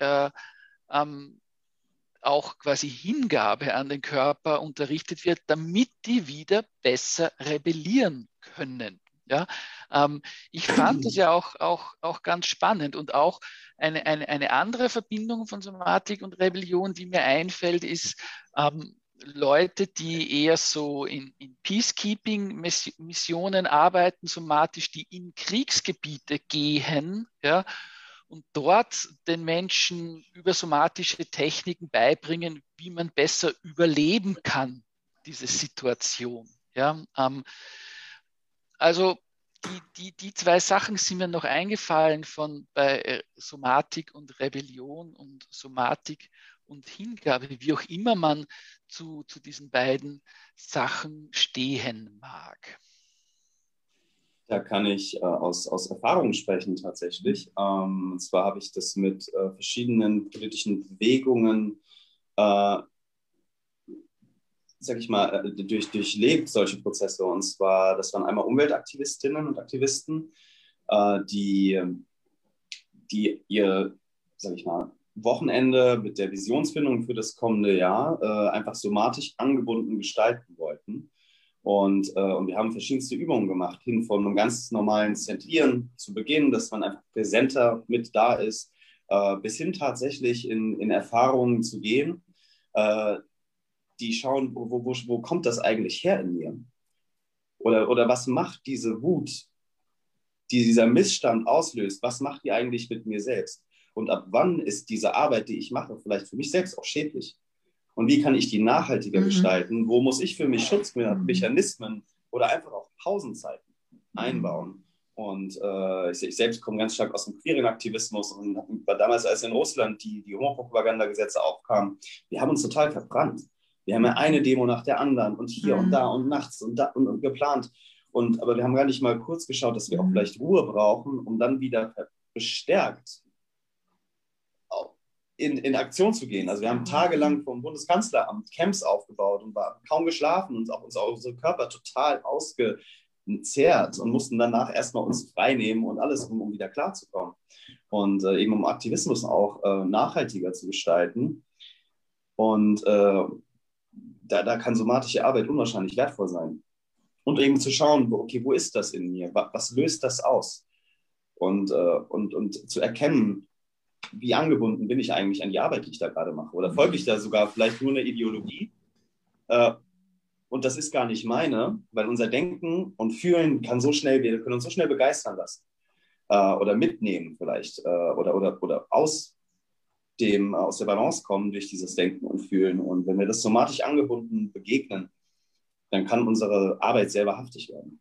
auch quasi Hingabe an den Körper unterrichtet wird, damit die wieder besser rebellieren können. Ja, ich fand das ja auch ganz spannend und auch eine andere Verbindung von Somatik und Rebellion, die mir einfällt, ist Leute, die eher so in Peacekeeping-Missionen arbeiten, somatisch, die in Kriegsgebiete gehen, ja, und dort den Menschen über somatische Techniken beibringen, wie man besser überleben kann, diese Situation. Ja, also die zwei Sachen sind mir noch eingefallen bei Somatik und Rebellion und Somatik und Hingabe, wie auch immer man zu diesen beiden Sachen stehen mag. Da kann ich aus Erfahrung sprechen tatsächlich. Und zwar habe ich das mit verschiedenen politischen Bewegungen, sag ich mal, durchlebt, solche Prozesse. Und zwar, das waren einmal Umweltaktivistinnen und Aktivisten, die ihr, sag ich mal, Wochenende mit der Visionsfindung für das kommende Jahr einfach somatisch angebunden gestalten wollten. Und wir haben verschiedenste Übungen gemacht, hin von einem ganz normalen Zentrieren zu Beginn, dass man einfach präsenter mit da ist, bis hin tatsächlich in Erfahrungen zu gehen, die schauen, wo kommt das eigentlich her in mir? Oder was macht diese Wut, die dieser Missstand auslöst, was macht die eigentlich mit mir selbst? Und ab wann ist diese Arbeit, die ich mache, vielleicht für mich selbst auch schädlich? Und wie kann ich die nachhaltiger gestalten? Wo muss ich für mich Schutzmechanismen oder einfach auch Pausenzeiten einbauen? Und ich selbst komme ganz stark aus dem queeren Aktivismus und war damals, als in Russland die Homopropagandagesetze aufkamen, wir haben uns total verbrannt. Wir haben ja eine Demo nach der anderen und hier und da und nachts und da und geplant. Aber wir haben gar nicht mal kurz geschaut, dass wir auch vielleicht Ruhe brauchen, um dann wieder bestärkt in Aktion zu gehen. Also wir haben tagelang vom Bundeskanzleramt Camps aufgebaut und waren kaum geschlafen und auch unsere Körper total ausgezehrt und mussten danach erstmal uns frei nehmen und alles, um wieder klarzukommen. Und eben um Aktivismus auch nachhaltiger zu gestalten. Und da kann somatische Arbeit unwahrscheinlich wertvoll sein. Und eben zu schauen, okay, wo ist das in mir? Was löst das aus? Und zu erkennen, wie angebunden bin ich eigentlich an die Arbeit, die ich da gerade mache? Oder folge ich da sogar vielleicht nur einer Ideologie? Und das ist gar nicht meine, weil unser Denken und Fühlen wir können uns so schnell begeistern lassen. Oder mitnehmen vielleicht. Oder aus der Balance kommen durch dieses Denken und Fühlen. Und wenn wir das somatisch angebunden begegnen, dann kann unsere Arbeit sehr wahrhaftig werden.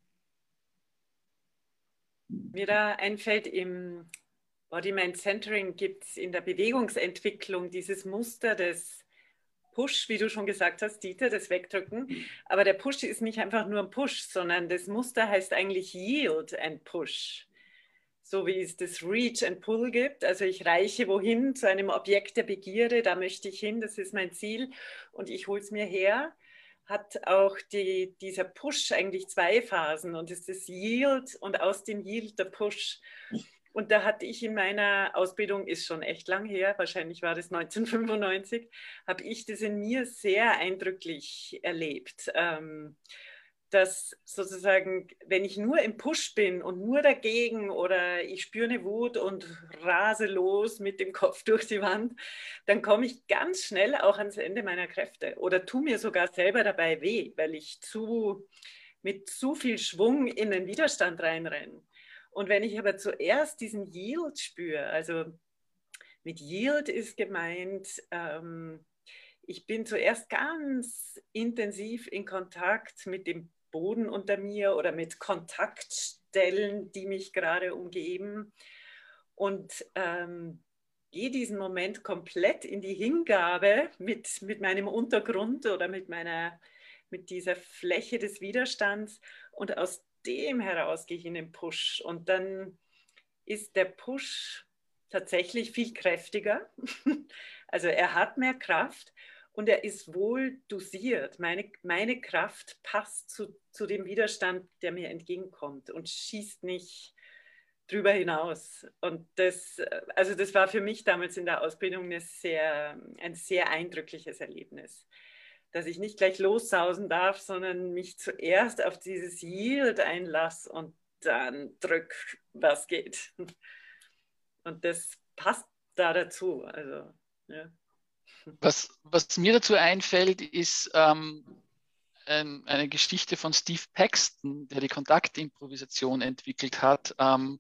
Mir da einfällt, im Body-Mind-Centering gibt es in der Bewegungsentwicklung dieses Muster des Push, wie du schon gesagt hast, Dieter, das Wegdrücken. Aber der Push ist nicht einfach nur ein Push, sondern das Muster heißt eigentlich Yield and Push. So wie es das Reach and Pull gibt. Also ich reiche wohin zu einem Objekt der Begierde, da möchte ich hin, das ist mein Ziel und ich hole es mir her. Hat auch dieser Push eigentlich zwei Phasen und es ist das Yield und aus dem Yield der Push. Und da hatte ich in meiner Ausbildung, ist schon echt lang her, wahrscheinlich war das 1995, habe ich das in mir sehr eindrücklich erlebt. Dass sozusagen, wenn ich nur im Push bin und nur dagegen oder ich spüre eine Wut und rase los mit dem Kopf durch die Wand, dann komme ich ganz schnell auch ans Ende meiner Kräfte oder tue mir sogar selber dabei weh, weil ich mit zu viel Schwung in den Widerstand reinrenne. Und wenn ich aber zuerst diesen Yield spüre, also mit Yield ist gemeint, ich bin zuerst ganz intensiv in Kontakt mit dem Boden unter mir oder mit Kontaktstellen, die mich gerade umgeben und gehe diesen Moment komplett in die Hingabe mit meinem Untergrund oder mit dieser Fläche des Widerstands und aus dem heraus gehe ich in den Push und dann ist der Push tatsächlich viel kräftiger, also er hat mehr Kraft und er ist wohl dosiert. Meine Kraft passt zu dem Widerstand, der mir entgegenkommt und schießt nicht drüber hinaus. Und das war für mich damals in der Ausbildung ein sehr eindrückliches Erlebnis, dass ich nicht gleich lossausen darf, sondern mich zuerst auf dieses Yield einlasse und dann drück, was geht. Und das passt da dazu. Also, ja. Was mir dazu einfällt, ist eine Geschichte von Steve Paxton, der die Kontaktimprovisation entwickelt hat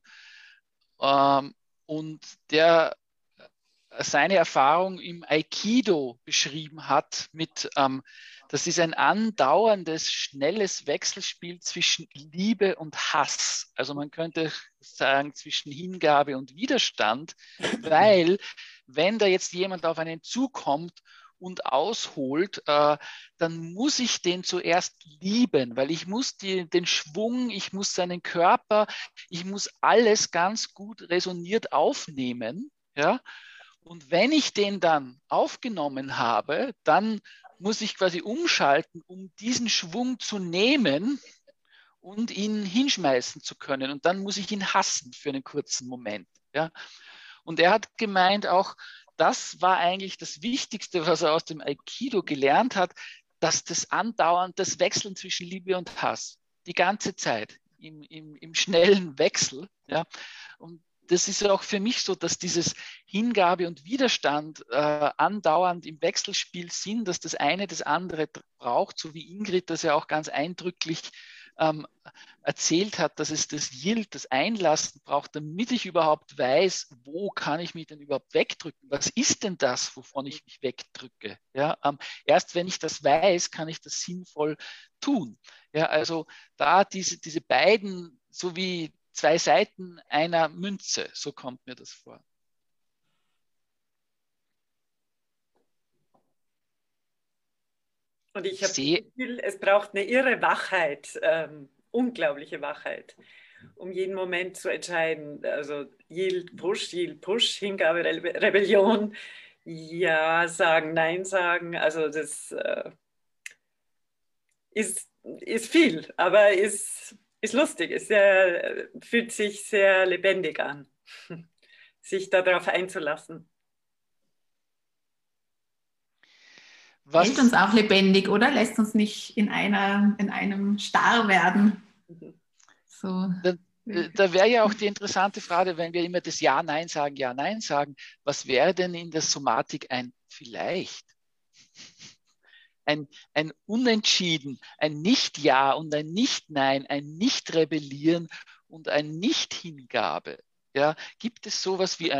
und der seine Erfahrung im Aikido beschrieben hat das ist ein andauerndes, schnelles Wechselspiel zwischen Liebe und Hass. Also man könnte sagen zwischen Hingabe und Widerstand, weil wenn da jetzt jemand auf einen zukommt und ausholt, dann muss ich den zuerst lieben, weil ich muss den Schwung, ich muss seinen Körper, ich muss alles ganz gut resoniert aufnehmen, ja. Und wenn ich den dann aufgenommen habe, dann muss ich quasi umschalten, um diesen Schwung zu nehmen und ihn hinschmeißen zu können. Und dann muss ich ihn hassen für einen kurzen Moment. Ja? Und er hat gemeint auch, das war eigentlich das Wichtigste, was er aus dem Aikido gelernt hat, dass das Wechseln zwischen Liebe und Hass, die ganze Zeit, im schnellen Wechsel. Ja? Und das ist auch für mich so, dass dieses Hingabe und Widerstand andauernd im Wechselspiel sind, dass das eine das andere braucht, so wie Ingrid das ja auch ganz eindrücklich erzählt hat, dass es das Yield, das Einlassen braucht, damit ich überhaupt weiß, wo kann ich mich denn überhaupt wegdrücken? Was ist denn das, wovon ich mich wegdrücke? Ja, erst wenn ich das weiß, kann ich das sinnvoll tun. Ja, also da diese beiden, so wie zwei Seiten einer Münze, so kommt mir das vor. Und ich habe das Gefühl, es braucht eine irre Wachheit, unglaubliche Wachheit, um jeden Moment zu entscheiden. Also Yield, Push, Hingabe, Rebellion, Ja sagen, Nein sagen. Also das ist viel, aber ist lustig, fühlt sich sehr lebendig an, sich darauf einzulassen. Hält uns auch lebendig, oder? Lässt uns nicht in einem starr werden. So. Da wäre ja auch die interessante Frage, wenn wir immer das Ja, Nein sagen, was wäre denn in der Somatik ein vielleicht? Ein Unentschieden, ein Nicht-Ja und ein Nicht-Nein, ein Nicht-Rebellieren und ein Nicht-Hingabe. Ja, gibt es sowas wie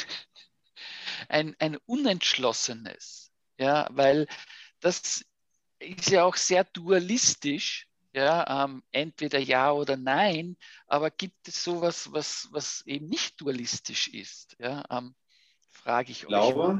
ein Unentschlossenes? Ja, weil das ist ja auch sehr dualistisch, ja, entweder ja oder nein, aber gibt es sowas, was eben nicht dualistisch ist? Ja, frage ich Ich euch glaube, mal.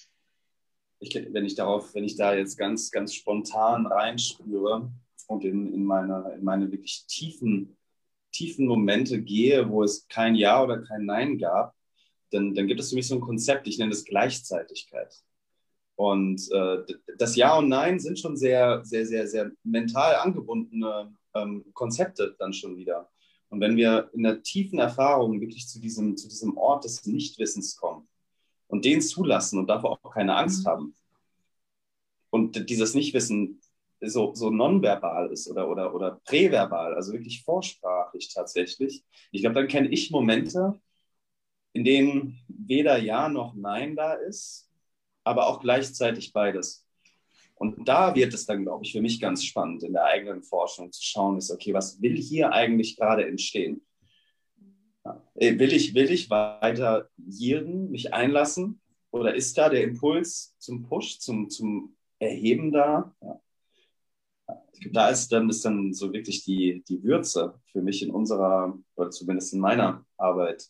wenn ich da jetzt ganz, ganz spontan reinspüre und in meine wirklich tiefen Momente gehe, wo es kein Ja oder kein Nein gab, dann gibt es für mich so ein Konzept, ich nenne es Gleichzeitigkeit. Und das Ja und Nein sind schon sehr, sehr, sehr, sehr mental angebundene Konzepte dann schon wieder. Und wenn wir in der tiefen Erfahrung wirklich zu diesem Ort des Nichtwissens kommen und den zulassen und davor auch keine Angst haben und dieses Nichtwissen so nonverbal ist oder präverbal, also wirklich vorsprachlich tatsächlich, ich glaube, dann kenne ich Momente, in denen weder Ja noch Nein da ist, aber auch gleichzeitig beides. Und da wird es dann, glaube ich, für mich ganz spannend, in der eigenen Forschung zu schauen, ist, okay, was will hier eigentlich gerade entstehen? Ja. Will ich weiter yielden, mich einlassen? Oder ist da der Impuls zum Push, zum Erheben da? Ja. Ich glaube, da ist dann so wirklich die Würze für mich in unserer, oder zumindest in meiner Arbeit.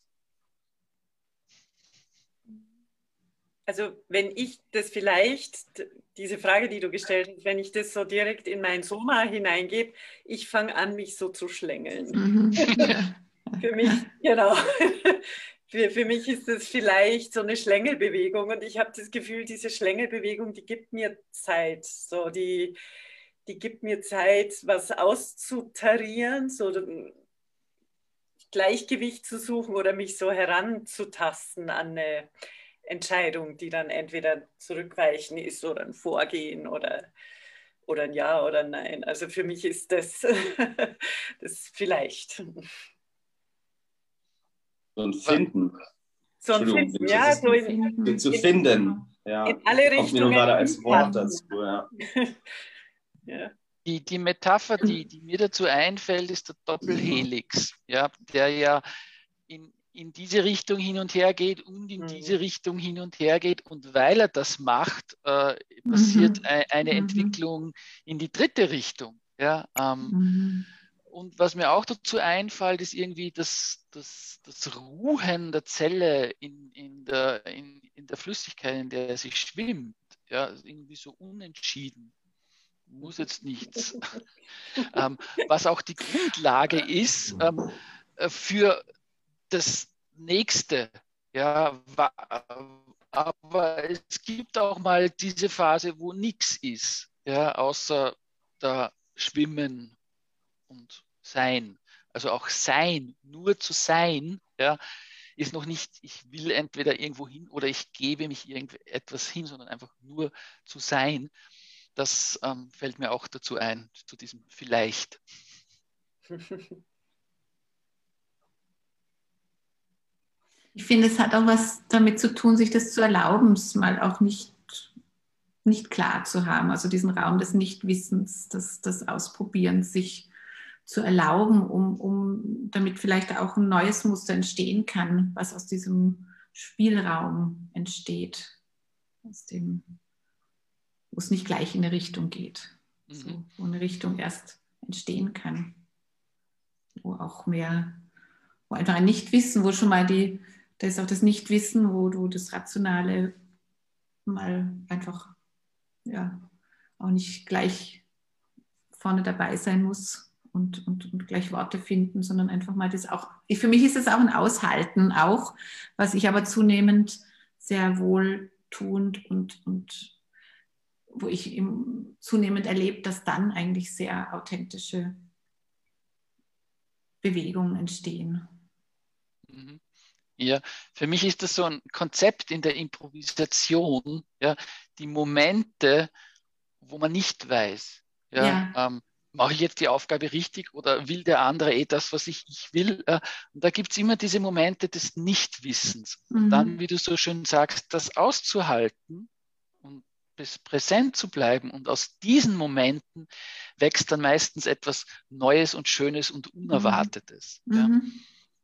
Also wenn ich das vielleicht, diese Frage, die du gestellt hast, wenn ich das so direkt in mein Soma hineingebe, ich fange an, mich so zu schlängeln. Ja. Für mich, genau. Für mich ist das vielleicht so eine Schlängelbewegung und ich habe das Gefühl, diese Schlängelbewegung, die gibt mir Zeit. So, die gibt mir Zeit, was auszutarieren, so Gleichgewicht zu suchen oder mich so heranzutasten an eine Entscheidung, die dann entweder zurückweichen ist oder ein Vorgehen oder ein Ja oder ein Nein. Also für mich ist das, das vielleicht. So ein Finden. So ein Entschuldigung, Finden, ja, so zu finden. Ja, in alle kommt mir Richtungen. nur gerade als Wort dazu. Ja. Ja. Die Metapher, die mir dazu einfällt, ist der Doppelhelix, ja, der ja in diese Richtung hin und her geht und in diese Richtung hin und her geht. Und weil er das macht, passiert eine Entwicklung in die dritte Richtung. Ja, und was mir auch dazu einfällt, ist irgendwie das Ruhen der Zelle in der Flüssigkeit, in der er sich schwimmt. Ja, irgendwie so unentschieden. Muss jetzt nichts. Was auch die Grundlage ist für das Nächste. Ja, aber es gibt auch mal diese Phase, wo nichts ist, ja, außer da Schwimmen und Sein. Also auch Sein, nur zu sein, ja, ist noch nicht, ich will entweder irgendwo hin oder ich gebe mich irgendetwas hin, sondern einfach nur zu sein. Das fällt mir auch dazu ein, zu diesem vielleicht. Ich finde, es hat auch was damit zu tun, sich das zu erlauben, es mal auch nicht klar zu haben. Also diesen Raum des Nichtwissens, des Ausprobierens, sich zu erlauben, damit vielleicht auch ein neues Muster entstehen kann, was aus diesem Spielraum entsteht, aus dem, wo es nicht gleich in eine Richtung geht, so, wo eine Richtung erst entstehen kann, wo auch mehr, wo einfach ein Nichtwissen, wo schon mal da ist auch das Nichtwissen, wo du das Rationale mal einfach ja auch nicht gleich vorne dabei sein muss und gleich Worte finden, sondern einfach mal das auch, für mich ist das auch ein Aushalten auch, was ich aber zunehmend sehr wohltuend und wo ich zunehmend erlebe, dass dann eigentlich sehr authentische Bewegungen entstehen. Ja, für mich ist das so ein Konzept in der Improvisation, ja, die Momente, wo man nicht weiß, ja. Mache ich jetzt die Aufgabe richtig oder will der andere das, was ich will? Und da gibt es immer diese Momente des Nichtwissens. Und dann, wie du so schön sagst, das auszuhalten und präsent zu bleiben. Und aus diesen Momenten wächst dann meistens etwas Neues und Schönes und Unerwartetes. Ja.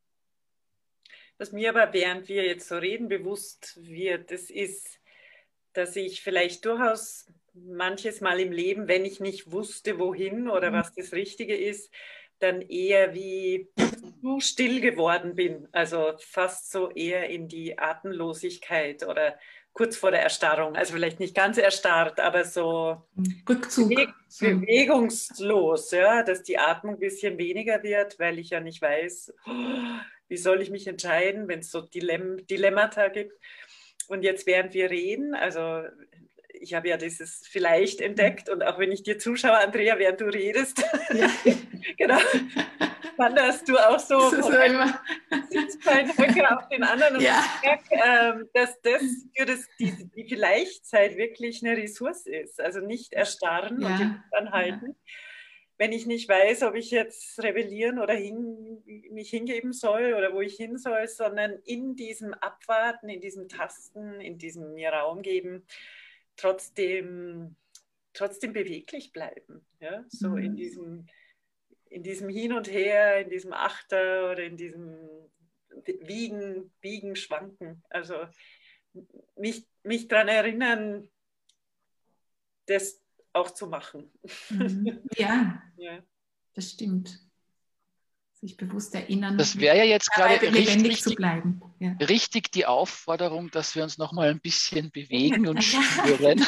Was mir aber, während wir jetzt so reden, bewusst wird, das ist, dass ich vielleicht durchaus manches Mal im Leben, wenn ich nicht wusste, wohin oder was das Richtige ist, dann eher wie zu still geworden bin. Also fast so eher in die Atemlosigkeit oder kurz vor der Erstarrung. Also vielleicht nicht ganz erstarrt, aber so Rückzug. Bewegungslos, ja, dass die Atmung ein bisschen weniger wird, weil ich ja nicht weiß, wie soll ich mich entscheiden, wenn es so Dilemmata gibt. Und jetzt, während wir reden, also ich habe ja dieses vielleicht entdeckt und auch wenn ich dir zuschaue, Andrea, während du redest, Ja. genau, wanderst du auch so Das von einem Sitzbeinhöcker auf den anderen und Ja. ich merke, dass das für die Vielleichtzeit wirklich eine Ressource ist. Also nicht erstarren Ja. und jetzt anhalten. Wenn ich nicht weiß, ob ich jetzt rebellieren oder mich hingeben soll oder wo ich hin soll, sondern in diesem Abwarten, in diesem Tasten, in diesem mir Raum geben, trotzdem beweglich bleiben. Ja? So in diesem Hin und Her, in diesem Achter oder in diesem Wiegen, Schwanken. Also mich daran erinnern, das auch zu machen. Ja, ja, das stimmt. Sich bewusst erinnern. Das wäre ja jetzt gerade lebendig zu bleiben. Ja. Richtig die Aufforderung, dass wir uns noch mal ein bisschen bewegen und spüren.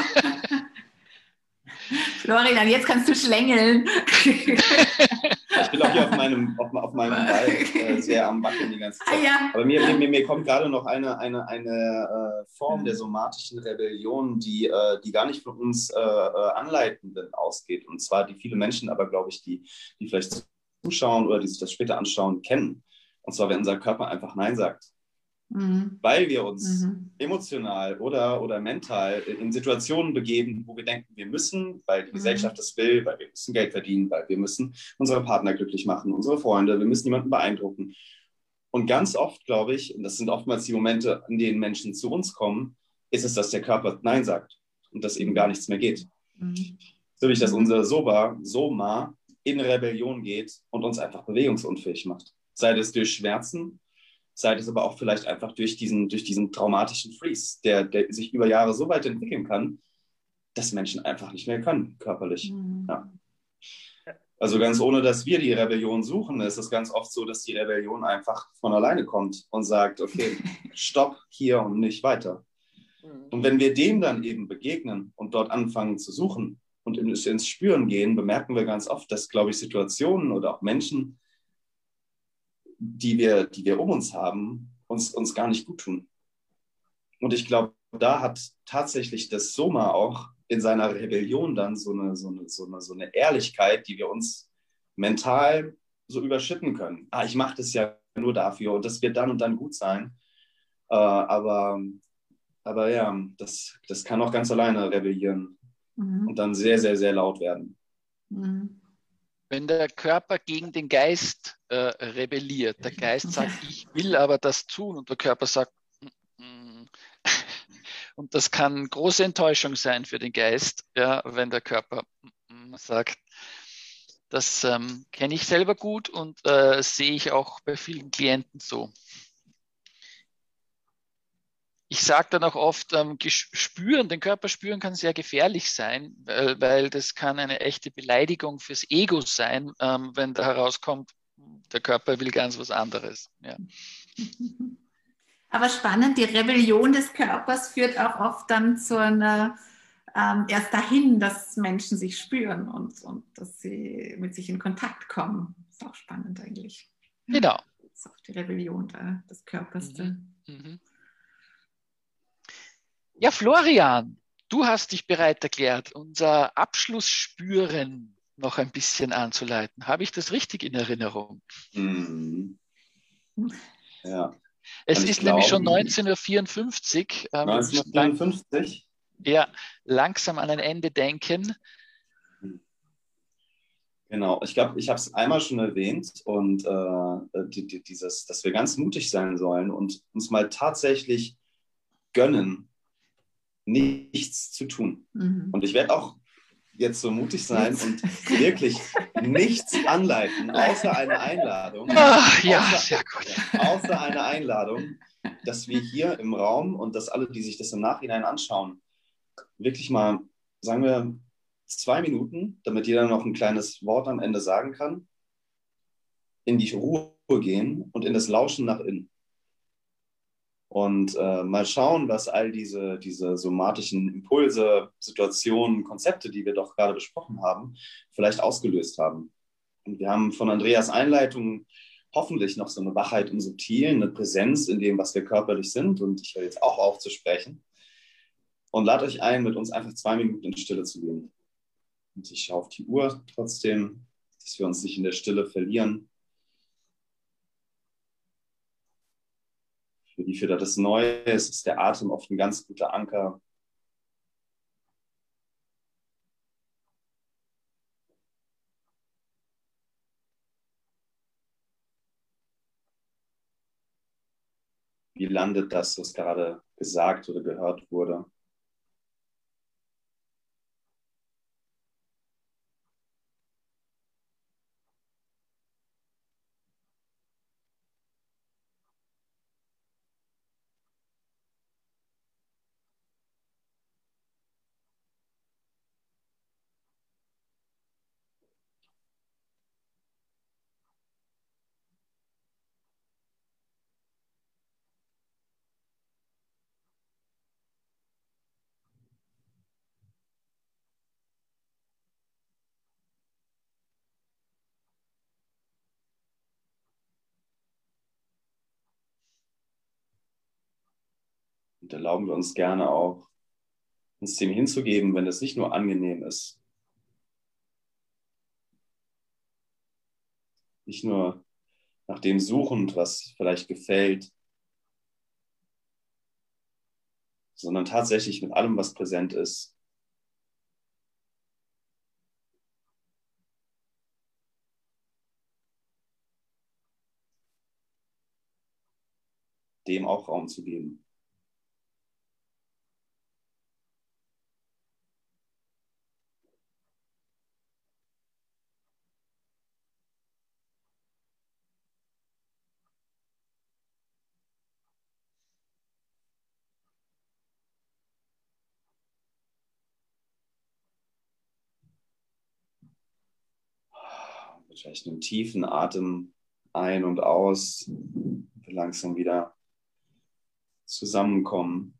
Florian, jetzt kannst du schlängeln. Ich bin auch hier auf meinem Ball sehr am Wackeln die ganze Zeit. Ja. Aber mir kommt gerade noch eine Form der somatischen Rebellion, die gar nicht von uns Anleitenden ausgeht. Und zwar die viele Menschen, aber glaube ich, die vielleicht zuschauen oder die sich das später anschauen, kennen. Und zwar, wenn unser Körper einfach Nein sagt. Weil wir uns emotional oder mental in Situationen begeben, wo wir denken, wir müssen, weil die Gesellschaft das will, weil wir müssen Geld verdienen, weil wir müssen unsere Partner glücklich machen, unsere Freunde, wir müssen jemanden beeindrucken. Und ganz oft, glaube ich, und das sind oftmals die Momente, in denen Menschen zu uns kommen, ist es, dass der Körper Nein sagt und dass eben gar nichts mehr geht. So wie dass unser Soma in Rebellion geht und uns einfach bewegungsunfähig macht. Sei das durch Schmerzen, sei es aber auch vielleicht einfach durch diesen traumatischen Freeze, der sich über Jahre so weit entwickeln kann, dass Menschen einfach nicht mehr können, körperlich. Ja. Also ganz ohne, dass wir die Rebellion suchen, ist es ganz oft so, dass die Rebellion einfach von alleine kommt und sagt, okay, stopp hier und nicht weiter. Und wenn wir dem dann eben begegnen und dort anfangen zu suchen und ins Spüren gehen, bemerken wir ganz oft, dass, glaube ich, Situationen oder auch Menschen, die wir um uns haben, uns gar nicht gut tun. Und ich glaube, da hat tatsächlich das Soma auch in seiner Rebellion dann so eine Ehrlichkeit, die wir uns mental so überschütten können. Ich mache das ja nur dafür und das wird dann und dann gut sein. Aber ja, das kann auch ganz alleine rebellieren und dann sehr, sehr, sehr laut werden. Wenn der Körper gegen den Geist rebelliert, der Geist sagt, ich will aber das tun und der Körper sagt, und das kann große Enttäuschung sein für den Geist, ja, wenn der Körper sagt, das kenne ich selber gut und sehe ich auch bei vielen Klienten so. Ich sage dann auch oft, den Körper spüren kann sehr gefährlich sein, weil das kann eine echte Beleidigung fürs Ego sein, wenn da herauskommt, der Körper will ganz was anderes. Ja. Aber spannend, die Rebellion des Körpers führt auch oft dann zu einer, erst dahin, dass Menschen sich spüren und dass sie mit sich in Kontakt kommen. Das ist auch spannend eigentlich. Genau. Das ist auch die Rebellion des Körpers. Ja, Florian, du hast dich bereit erklärt, unser Abschlussspüren noch ein bisschen anzuleiten. Habe ich das richtig in Erinnerung? Ja. Es ist nämlich schon 19:54 Uhr. 19:54? Ja, langsam an ein Ende denken. Genau, ich glaube, ich habe es einmal schon erwähnt und dass wir ganz mutig sein sollen und uns mal tatsächlich gönnen, nichts zu tun. Und ich werde auch jetzt so mutig sein und wirklich nichts anleiten, außer eine Einladung. Ja, sehr gut. Außer eine Einladung, dass wir hier im Raum und dass alle, die sich das im Nachhinein anschauen, wirklich mal, sagen wir, 2 Minuten, damit jeder noch ein kleines Wort am Ende sagen kann, in die Ruhe gehen und in das Lauschen nach innen. Und mal schauen, was all diese somatischen Impulse, Situationen, Konzepte, die wir doch gerade besprochen haben, vielleicht ausgelöst haben. Und wir haben von Andreas Einleitung hoffentlich noch so eine Wachheit im Subtilen, eine Präsenz in dem, was wir körperlich sind. Und ich höre jetzt auch auf zu sprechen. Und lade euch ein, mit uns einfach 2 Minuten in Stille zu gehen. Und ich schaue auf die Uhr trotzdem, dass wir uns nicht in der Stille verlieren. Für die für das Neue ist der Atem oft ein ganz guter Anker. Wie landet das, was gerade gesagt oder gehört wurde? Und erlauben wir uns gerne auch, uns dem hinzugeben, wenn es nicht nur angenehm ist, nicht nur nach dem suchend, was vielleicht gefällt, sondern tatsächlich mit allem, was präsent ist, dem auch Raum zu geben. Vielleicht einen tiefen Atem ein und aus, wir langsam wieder zusammenkommen.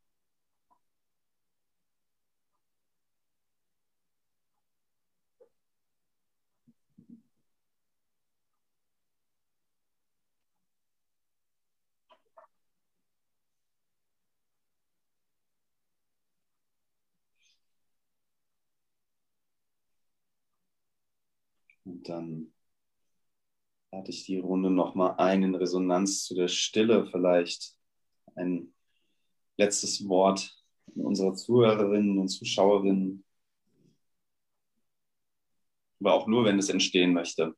Und dann lade ich die Runde nochmal ein in Resonanz zu der Stille, vielleicht ein letztes Wort an unsere Zuhörerinnen und Zuschauerinnen, aber auch nur, wenn es entstehen möchte.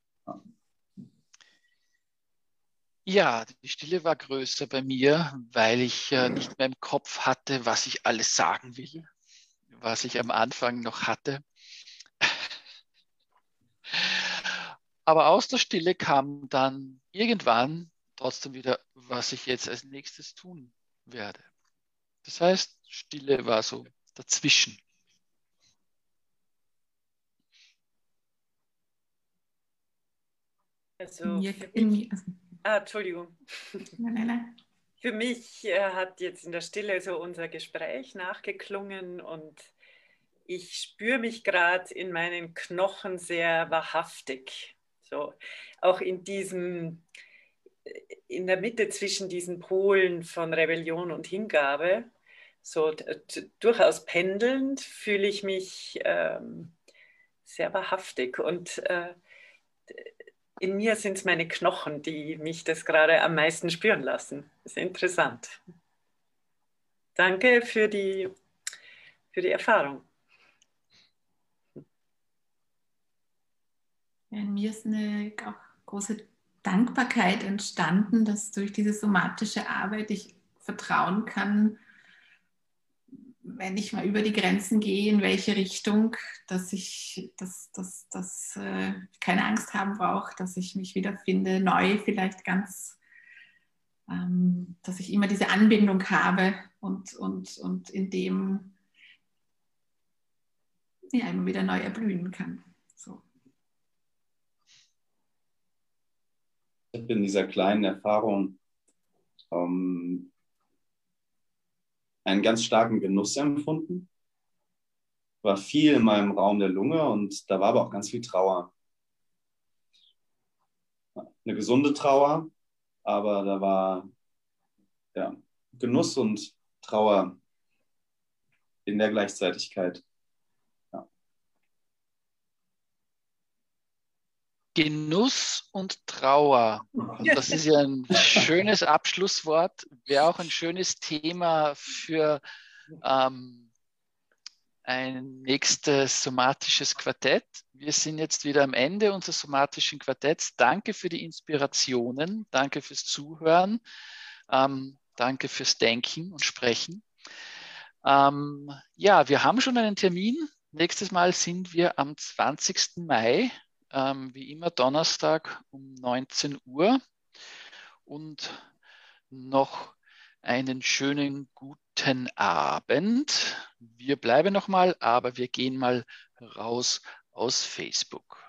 Ja, die Stille war größer bei mir, weil ich nicht mehr im Kopf hatte, was ich alles sagen will, was ich am Anfang noch hatte. Aber aus der Stille kam dann irgendwann trotzdem wieder, was ich jetzt als nächstes tun werde. Das heißt, Stille war so dazwischen. Also für mich, Entschuldigung. Nein. Für mich hat jetzt in der Stille so unser Gespräch nachgeklungen und ich spüre mich gerade in meinen Knochen sehr wahrhaftig. So, auch in der Mitte zwischen diesen Polen von Rebellion und Hingabe, so durchaus pendelnd, fühle ich mich sehr wahrhaftig und in mir sind es meine Knochen, die mich das gerade am meisten spüren lassen. Das ist interessant. Danke für die Erfahrung. In mir ist eine auch große Dankbarkeit entstanden, dass durch diese somatische Arbeit ich vertrauen kann, wenn ich mal über die Grenzen gehe, in welche Richtung, dass ich keine Angst haben brauche, dass ich mich wiederfinde, neu vielleicht ganz dass ich immer diese Anbindung habe und in dem ja, immer wieder neu erblühen kann. So. Ich habe in dieser kleinen Erfahrung einen ganz starken Genuss empfunden. War viel in meinem Raum der Lunge und da war aber auch ganz viel Trauer. Eine gesunde Trauer, aber da war ja, Genuss und Trauer in der Gleichzeitigkeit. Ja. Genuss und Trauer. Und das ist ja ein schönes Abschlusswort, wäre auch ein schönes Thema für ein nächstes somatisches Quartett. Wir sind jetzt wieder am Ende unseres somatischen Quartetts. Danke für die Inspirationen, danke fürs Zuhören, danke fürs Denken und Sprechen. Ja, wir haben schon einen Termin. Nächstes Mal sind wir am 20. Mai, wie immer Donnerstag um 19 Uhr. Und noch einen schönen guten Abend. Wir bleiben noch mal, aber wir gehen mal raus aus Facebook.